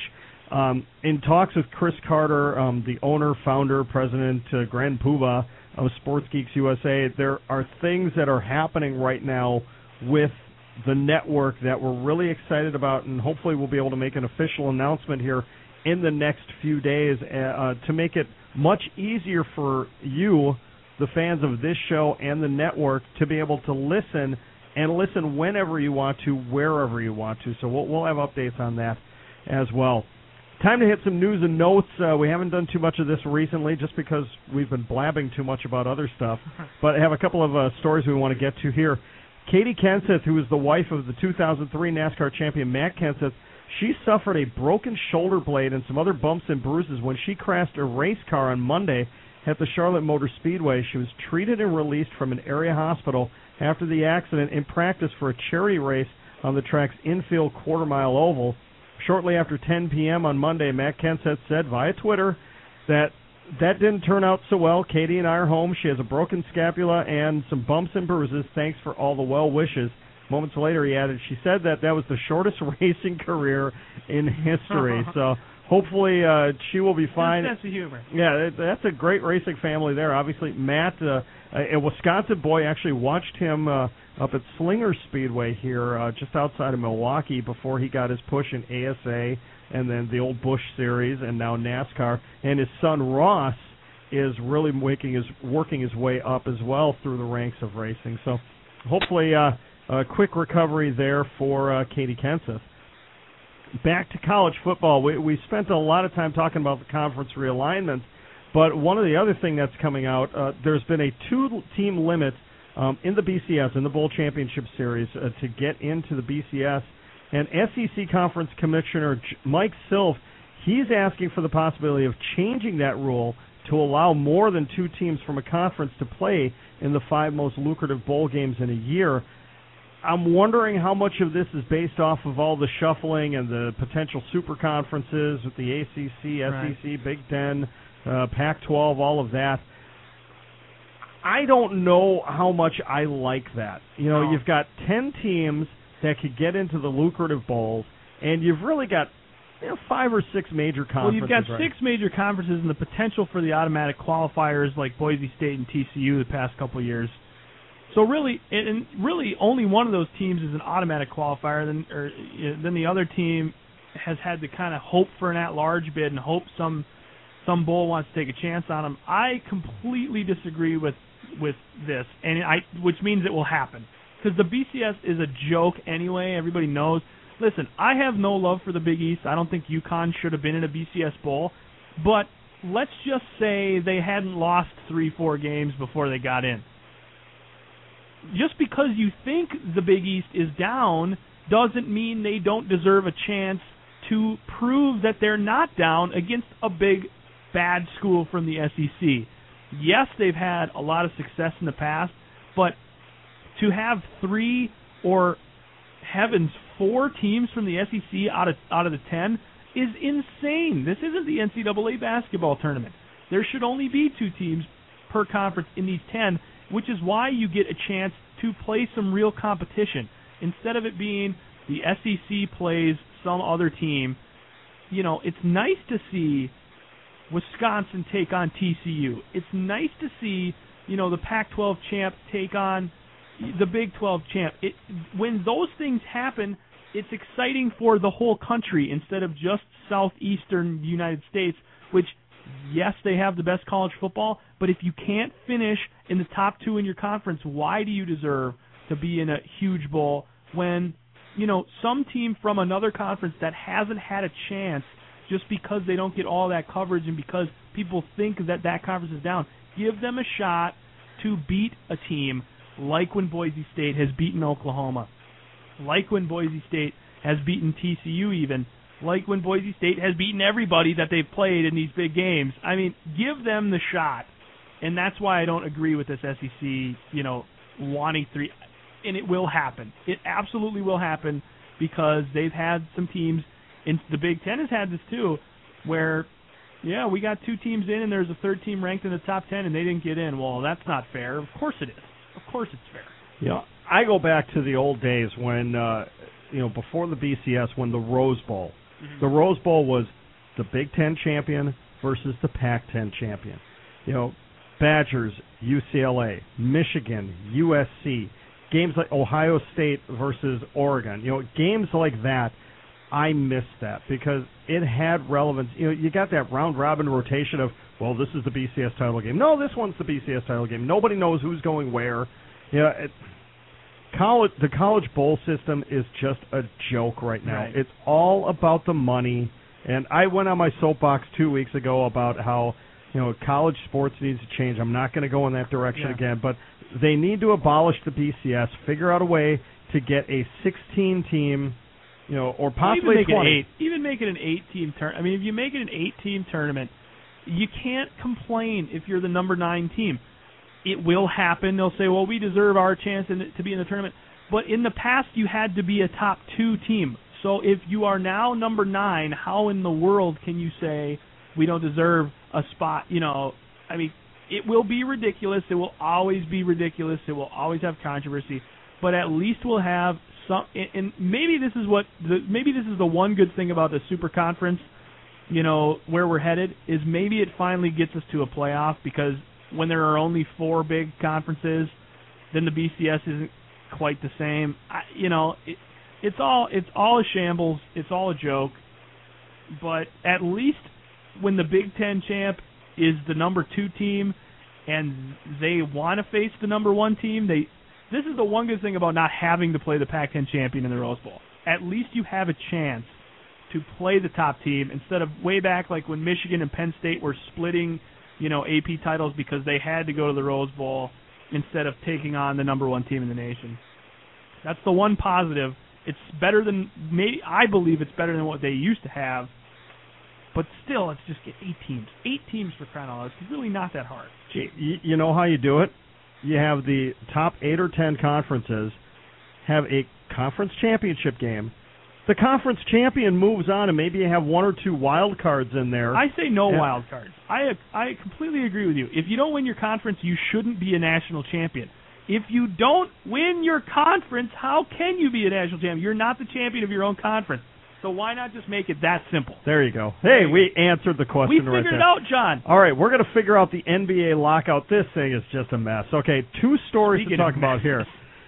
in talks with Chris Carter, the owner, founder, president, Grand Poobah of Sports Geeks USA, there are things that are happening right now with the network that we're really excited about, and hopefully we'll be able to make an official announcement here in the next few days to make it much easier for you, the fans of this show and the network, to be able to listen and listen whenever you want to, wherever you want to. So we'll have updates on that as well. Time to hit some news and notes. We haven't done too much of this recently just because we've been blabbing too much about other stuff, but I have a couple of stories we want to get to here. Katie Kenseth, who is the wife of the 2003 NASCAR champion Matt Kenseth, she suffered a broken shoulder blade and some other bumps and bruises when she crashed a race car on Monday at the Charlotte Motor Speedway. She was treated and released from an area hospital after the accident in practice for a charity race on the track's infield quarter-mile oval. Shortly after 10 p.m. on Monday, Matt Kenseth said via Twitter that didn't turn out so well. Katie and I are home. She has a broken scapula and some bumps and bruises. Thanks for all the well wishes. Moments later, he added, she said that was the shortest racing career in history. So hopefully she will be fine.
Sense of humor.
Yeah, that's a great racing family there. Obviously, Matt, a Wisconsin boy, actually watched him up at Slinger Speedway here just outside of Milwaukee before he got his push in ASA and then the old Busch Series and now NASCAR. And his son Ross is really working his way up as well through the ranks of racing. So hopefully a quick recovery there for Katie Kenseth. Back to college football. We spent a lot of time talking about the conference realignment, but one of the other things that's coming out, there's been a 2-team limit in the BCS, in the Bowl Championship Series, to get into the BCS. And SEC Conference Commissioner Mike Silf, he's asking for the possibility of changing that rule to allow more than 2 teams from a conference to play in the 5 most lucrative bowl games in a year. I'm wondering how much of this is based off of all the shuffling and the potential super conferences with the ACC, SEC, right, Big Ten, Pac-12, all of that. I don't know how much I like that. You know, You've got 10 teams that could get into the lucrative bowls, and you've really got 5 or 6 major conferences. Well, you've got 6 major conferences and the potential for the automatic qualifiers like Boise State and TCU the past couple of years. So really only one of those teams is an automatic qualifier. Then the other team has had to kind of hope for an at-large bid and hope some bowl wants to take a chance on them. I completely disagree with this, and which means it will happen. Because the BCS is a joke anyway. Everybody knows. Listen, I have no love for the Big East. I don't think UConn should have been in a BCS bowl. But let's just say they hadn't lost 3-4 games before they got in. Just because you think the Big East is down doesn't mean they don't deserve a chance to prove that they're not down against a big, bad school from the SEC. Yes, they've had a lot of success in the past, but to have 3 or, heavens, 4 teams from the SEC out of the 10 is insane. This isn't the NCAA basketball tournament.
There should only be 2 teams per conference in these 10, which is why you get a chance to play some real competition. Instead of it being the SEC plays some other team, it's nice to see Wisconsin take on TCU. It's nice to see, the Pac-12 champ take on the Big 12 champ. When those things happen, it's exciting for the whole country instead of just southeastern United States, which, yes, they have the best college football, but if you can't finish in the top 2 in your conference, why do you deserve to be in a huge bowl when, some team from another conference that hasn't had a chance just because they don't get all that coverage and because people think that conference is down, give them a shot to beat a team like when Boise State has beaten Oklahoma, like when Boise State has beaten TCU even, like when Boise State has beaten everybody that they've played in these big games. I mean, give them the shot, and that's why I don't agree with this SEC, wanting 3, and it will happen. It absolutely will happen because they've had some teams, and the Big Ten has had this too, where, we got 2 teams in and there's a 3rd team ranked in the top 10 and they didn't get in. Well, that's not fair. Of course it is. Of course it's fair.
I go back to the old days when, before the BCS, when the Rose Bowl. Mm-hmm. The Rose Bowl was the Big Ten champion versus the Pac-10 champion. Badgers, UCLA, Michigan, USC, games like Ohio State versus Oregon. Games like that, I miss that because it had relevance. You got that round-robin rotation of, well, this is the BCS title game. No, this one's the BCS title game. Nobody knows who's going where. The college bowl system is just a joke right now.
Right.
It's all about the money. And I went on my soapbox 2 weeks ago about how, college sports needs to change. I'm not going to go in that direction again, but they need to abolish the BCS, figure out a way to get a 16-team, or possibly
even
20.
Even make it an 8-team tournament. I mean, if you make it an 8-team tournament, you can't complain if you're the number 9 team. It will happen. They'll say, well, we deserve our chance to be in the tournament. But in the past, you had to be a top 2 team. So if you are now number 9, how in the world can you say we don't deserve a spot? I mean, it will be ridiculous. It will always be ridiculous. It will always have controversy. But at least we'll have some. And maybe this is the one good thing about the Super Conference. Where we're headed is maybe it finally gets us to a playoff because when there are only 4 big conferences, then the BCS isn't quite the same. It's all a shambles. It's all a joke. But at least when the Big Ten champ is the number 2 team and they want to face the number 1 team, this is the one good thing about not having to play the Pac-10 champion in the Rose Bowl. At least you have a chance to play the top team instead of way back like when Michigan and Penn State were splitting, AP titles because they had to go to the Rose Bowl instead of taking on the number 1 team in the nation. That's the one positive. It's better than, I believe it's better than what they used to have, but still, let's just get 8 teams. 8 teams for crying out loud. It's really not that hard.
You know how you do it? You have the top 8 or 10 conferences have a conference championship game. The conference champion moves on, and maybe you have 1 or 2 wild cards in there.
I say no wild cards. I completely agree with you. If you don't win your conference, you shouldn't be a national champion. If you don't win your conference, how can you be a national champion? You're not the champion of your own conference. So why not just make it that simple?
There you go. Hey, we answered the question right there.
We figured it out, John.
All right, we're going to figure out the NBA lockout. This thing is just a mess. Okay, 2 stories to talk about here.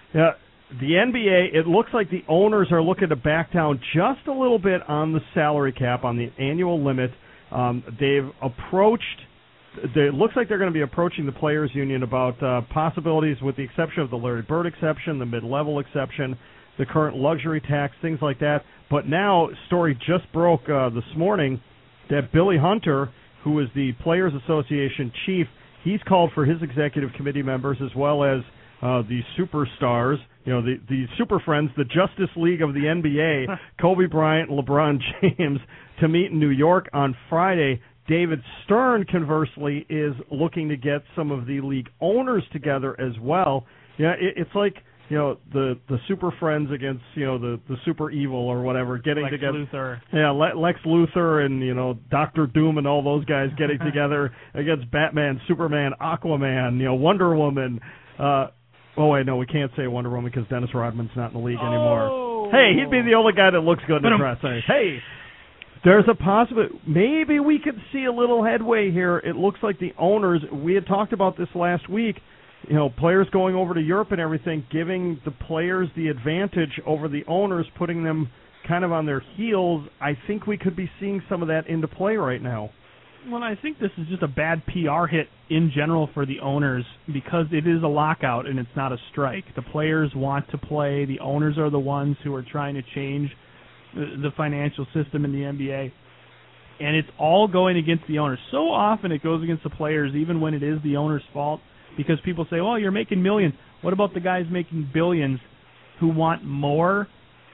The NBA, it looks like the owners are looking to back down just a little bit on the salary cap, on the annual limit. They've approached, it looks like they're going to be approaching the Players Union about possibilities with the exception of the Larry Bird exception, the mid-level exception, the current luxury tax, things like that. But now, story just broke this morning that Billy Hunter, who is the Players Association chief, he's called for his executive committee members as well as the superstars, the super friends, the Justice League of the NBA, Kobe Bryant and LeBron James, to meet in New York on Friday. David Stern, conversely, is looking to get some of the league owners together as well. Yeah, it's like the super friends against the super evil or whatever getting
Lex
together.
Luthor.
Yeah, Lex Luthor and Dr. Doom and all those guys getting together against Batman, Superman, Aquaman, Wonder Woman. Oh wait, no, we can't say Wonder Woman because Dennis Rodman's not in the league anymore. Hey, he'd be the only guy that looks good in the dress. Hey, there's a possibility. Maybe we could see a little headway here. It looks like the owners. We had talked about this last week. Players going over to Europe and everything, giving the players the advantage over the owners, putting them kind of on their heels. I think we could be seeing some of that into play right now.
Well, I think this is just a bad PR hit in general for the owners because it is a lockout and it's not a strike. The players want to play. The owners are the ones who are trying to change the financial system in the NBA. And it's all going against the owners. So often it goes against the players, even when it is the owner's fault, because people say, well, you're making millions. What about the guys making billions who want more?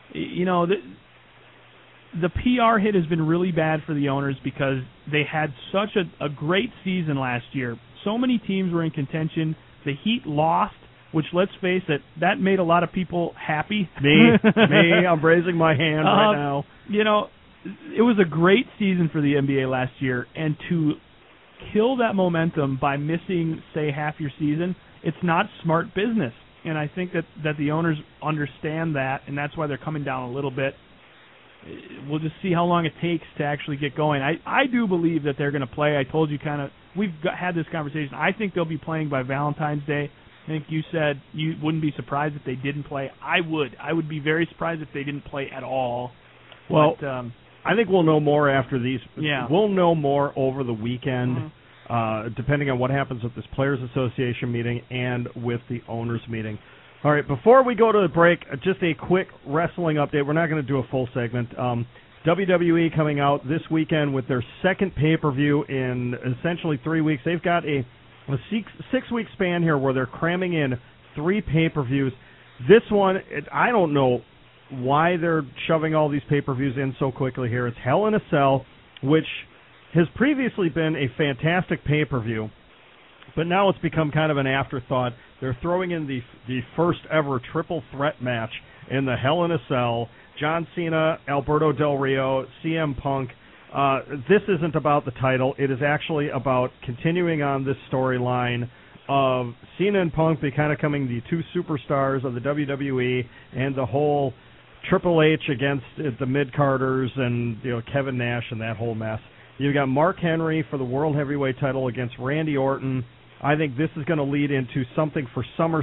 The PR hit has been really bad for the owners because they had such a great season last year. So many teams were in contention. The Heat lost, which, let's face it, that made a lot of people happy.
Me, I'm raising my hand right now.
It was a great season for the NBA last year, and to kill that momentum by missing, say, half your season, it's not smart business. And I think that the owners understand that, and that's why they're coming down a little bit. We'll just see how long it takes to actually get going. I do believe that they're going to play. I told you we've had this conversation. I think they'll be playing by Valentine's Day. I think you said you wouldn't be surprised if they didn't play. I would. I would be very surprised if they didn't play at all.
Well,
but,
I think we'll know more after these.
Yeah.
We'll know more over the weekend, depending on what happens with this Players Association meeting and with the owners meeting. All right, before we go to the break, just a quick wrestling update. We're not going to do a full segment. WWE coming out this weekend with their second pay-per-view in essentially 3 weeks. They've got a 6-week span here where they're cramming in 3 pay-per-views. This one, I don't know why they're shoving all these pay-per-views in so quickly here. It's Hell in a Cell, which has previously been a fantastic pay-per-view, but now it's become kind of an afterthought. They're throwing in the first ever triple threat match in the Hell in a Cell. John Cena, Alberto Del Rio, CM Punk. This isn't about the title. It is actually about continuing on this storyline of Cena and Punk becoming the 2 superstars of the WWE and the whole Triple H against the mid-carders and Kevin Nash and that whole mess. You've got Mark Henry for the World Heavyweight title against Randy Orton. I think this is going to lead into something for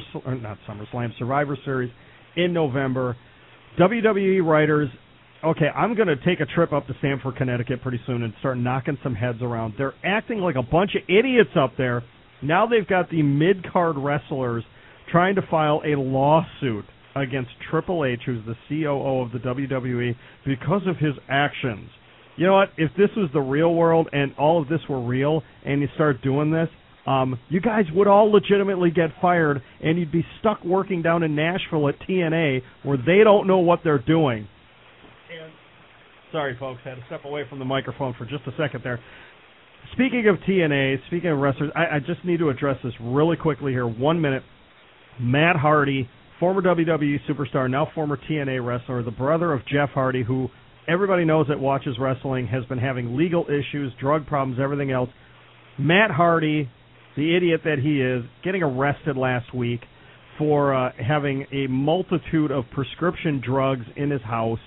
Survivor Series in November. WWE writers, okay, I'm going to take a trip up to Stamford, Connecticut pretty soon and start knocking some heads around. They're acting like a bunch of idiots up there. Now they've got the mid-card wrestlers trying to file a lawsuit against Triple H, who's the COO of the WWE, because of his actions. You know what? If this was the real world and all of this were real and you start doing this, you guys would all legitimately get fired, and you'd be stuck working down in Nashville at TNA where they don't know what they're doing. And sorry, folks, I had to step away from the microphone for just a second there. Speaking of TNA, speaking of wrestlers, I just need to address this really quickly here. 1 minute. Matt Hardy, former WWE superstar, now former TNA wrestler, the brother of Jeff Hardy, who everybody knows that watches wrestling, has been having legal issues, drug problems, everything else. Matt Hardy, the idiot that he is, getting arrested last week for having a multitude of prescription drugs in his house.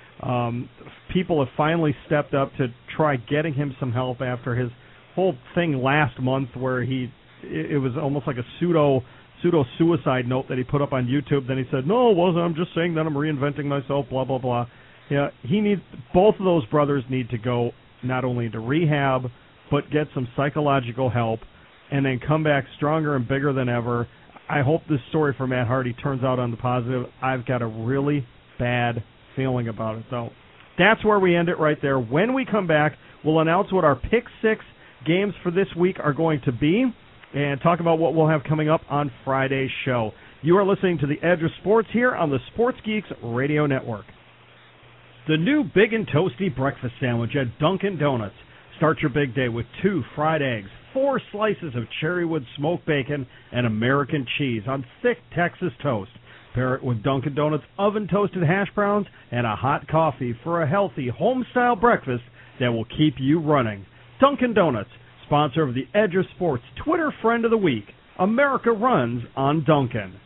People have finally stepped up to try getting him some help after his whole thing last month where it was almost like a pseudo-suicide note that he put up on YouTube. Then he said, no, it wasn't. I'm just saying that I'm reinventing myself, blah, blah, blah. Yeah, both of those brothers need to go not only to rehab, but get some psychological help and then come back stronger and bigger than ever. I hope this story for Matt Hardy turns out on the positive. I've got a really bad feeling about it, though. That's where we end it right there. When we come back, we'll announce what our Pick 6 games for this week are going to be and talk about what we'll have coming up on Friday's show. You are listening to The Edge of Sports here on the Sports Geeks Radio Network. The new Big and Toasty breakfast sandwich at Dunkin' Donuts. Start your big day with 2 fried eggs, 4 slices of Cherrywood smoked bacon, and American cheese on thick Texas toast. Pair it with Dunkin' Donuts oven-toasted hash browns and a hot coffee for a healthy, home-style breakfast that will keep you running. Dunkin' Donuts, sponsor of the Edge of Sports Twitter Friend of the Week. America runs on Dunkin'.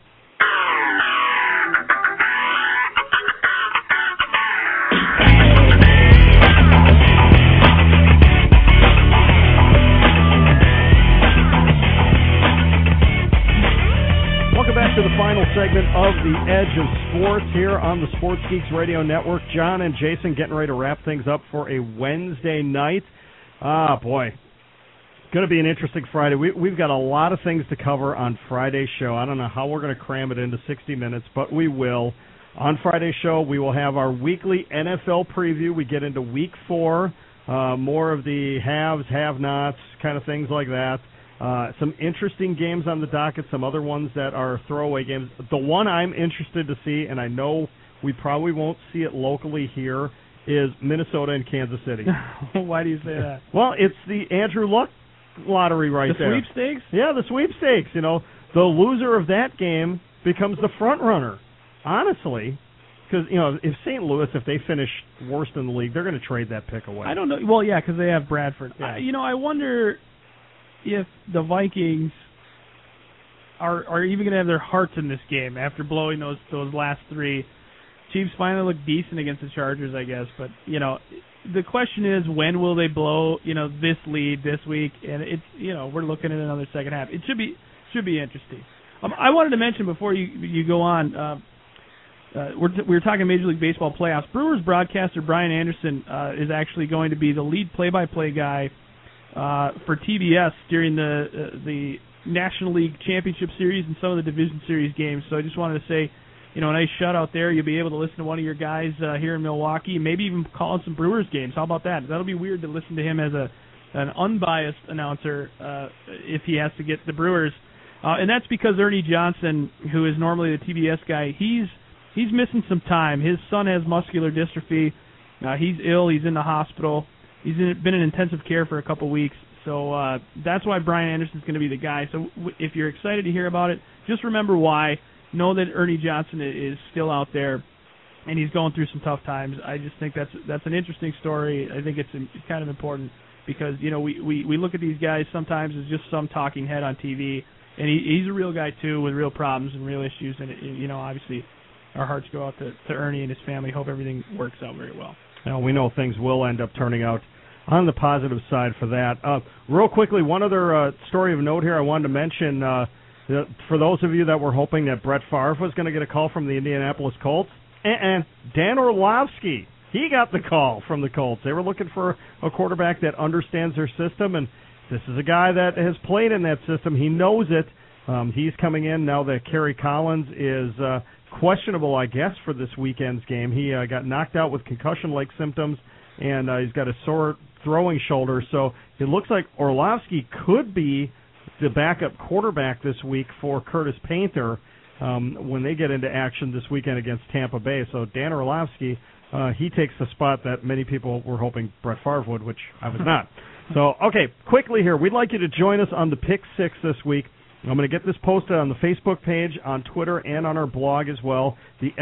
To the final segment of the Edge of Sports here on the Sports Geeks Radio Network. John and Jason getting ready to wrap things up for a Wednesday night. Boy, it's going to be an interesting Friday. We've got a lot of things to cover on Friday's show. I don't know how we're going to cram it into 60 minutes, but we will. On Friday's show, we will have our weekly NFL preview. We get into Week 4, more of the haves, have-nots, kind of things like that. Some interesting games on the docket, some other ones that are throwaway games. The one I'm interested to see, and I know we probably won't see it locally here, is Minnesota and Kansas City.
Why do you say that?
Well, it's the Andrew Luck lottery there.
The sweepstakes?
Yeah, the sweepstakes. You know, the loser of that game becomes the front runner, honestly. Because, you know, if St. Louis, if they finish worst in the league, they're going to trade that pick away.
I don't know. Well, yeah, because they have Bradford.
Yeah.
I wonder if the Vikings are even going to have their hearts in this game after blowing those last three. Chiefs finally look decent against the Chargers, I guess. But, the question is, when will they blow, this lead this week? And it's, we're looking at another second half. It should be interesting. I wanted to mention before you go on, we were talking Major League Baseball playoffs. Brewers broadcaster Brian Anderson is actually going to be the lead play-by-play guy for TBS during the National League Championship Series and some of the Division Series games. So I just wanted to say, a nice shout-out there. You'll be able to listen to one of your guys here in Milwaukee, maybe even call in some Brewers games. How about that? That'll be weird to listen to him as an unbiased announcer if he has to get the Brewers. And that's because Ernie Johnson, who is normally the TBS guy, he's missing some time. His son has muscular dystrophy. He's ill. He's in the hospital. He's been in intensive care for a couple weeks, so that's why Brian Anderson's going to be the guy. So if you're excited to hear about it, just remember why. Know that Ernie Johnson is still out there, and he's going through some tough times. I just think that's an interesting story. I think it's kind of important because we look at these guys sometimes as just some talking head on TV, and he's a real guy too with real problems and real issues. And obviously, our hearts go out to Ernie and his family. Hope everything works out very well.
We know things will end up turning out on the positive side for that. Real quickly, one other story of note here I wanted to mention. For those of you that were hoping that Brett Favre was going to get a call from the Indianapolis Colts, Dan Orlovsky, he got the call from the Colts. They were looking for a quarterback that understands their system, and this is a guy that has played in that system. He knows it. He's coming in now that Kerry Collins is questionable, I guess, for this weekend's game. He got knocked out with concussion-like symptoms, and he's got a sore throwing shoulder. So it looks like Orlovsky could be the backup quarterback this week for Curtis Painter when they get into action this weekend against Tampa Bay. So Dan Orlovsky, he takes the spot that many people were hoping Brett Favre would, which I was not. So, okay, quickly here, we'd like you to join us on the Pick 6 this week. I'm going to get this posted on the Facebook page, on Twitter, and on our blog as well,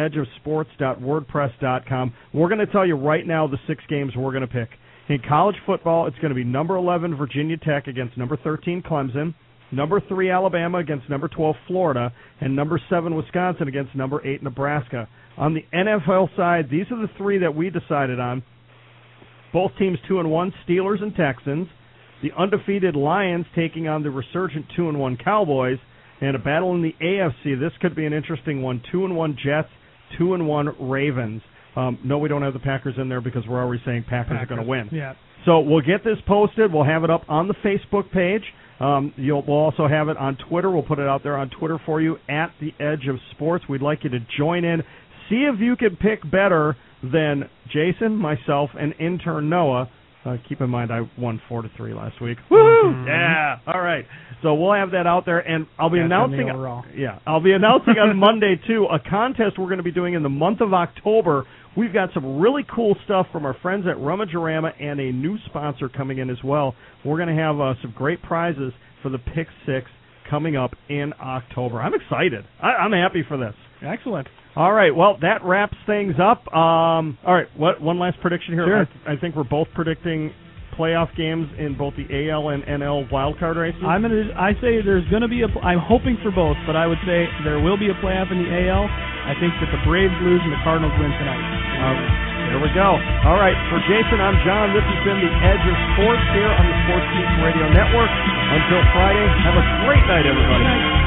theedgeofsports.wordpress.com. We're going to tell you right now the 6 games we're going to pick. In college football, it's going to be number 11 Virginia Tech against number 13 Clemson, number 3 Alabama against number 12 Florida, and number 7 Wisconsin against number 8 Nebraska. On the NFL side, these are the 3 that we decided on. Both teams 2-1, Steelers and Texans. The undefeated Lions taking on the resurgent 2-1 Cowboys, and a battle in the AFC. This could be an interesting one. 2-1 Jets, 2-1 Ravens. No, we don't have the Packers in there because we're already saying Packers are going to win.
Yeah.
So we'll get this posted. We'll have it up on the Facebook page. We'll also have it on Twitter. We'll put it out there on Twitter for you at The Edge of Sports. We'd like you to join in. See if you can pick better than Jason, myself, and intern Noah. Keep in mind, I won 4-3 last week. Woo! Yeah. All right. So we'll have that out there, and I'll be announcing. I'll be announcing on Monday too a contest we're going to be doing in the month of October. We've got some really cool stuff from our friends at Rummagorama and a new sponsor coming in as well. We're going to have some great prizes for the Pick 6 coming up in October. I'm excited. I'm happy for this.
Excellent.
All right, well, that wraps things up. All right, one last prediction here.
Sure.
I think we're both predicting playoff games in both the AL and NL wildcard races.
I say there's going to be I'm hoping for both, but I would say there will be a playoff in the AL. I think that the Braves lose and the Cardinals win tonight.
There we go. All right, for Jason, I'm John. This has been the Edge of Sports here on the Sports Beat Radio Network. Until Friday, have a great night, everybody.
Good night.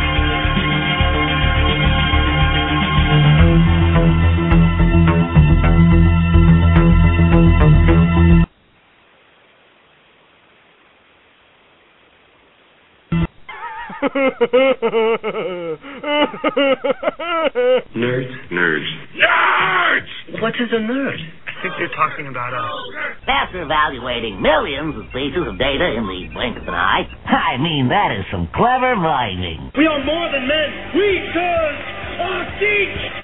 Nerds.
What is a nerd?
I think they're talking about us.
After evaluating millions of pieces of data in the blink of an eye, I mean, that is some clever rhyming.
We are more than men. We are geeks.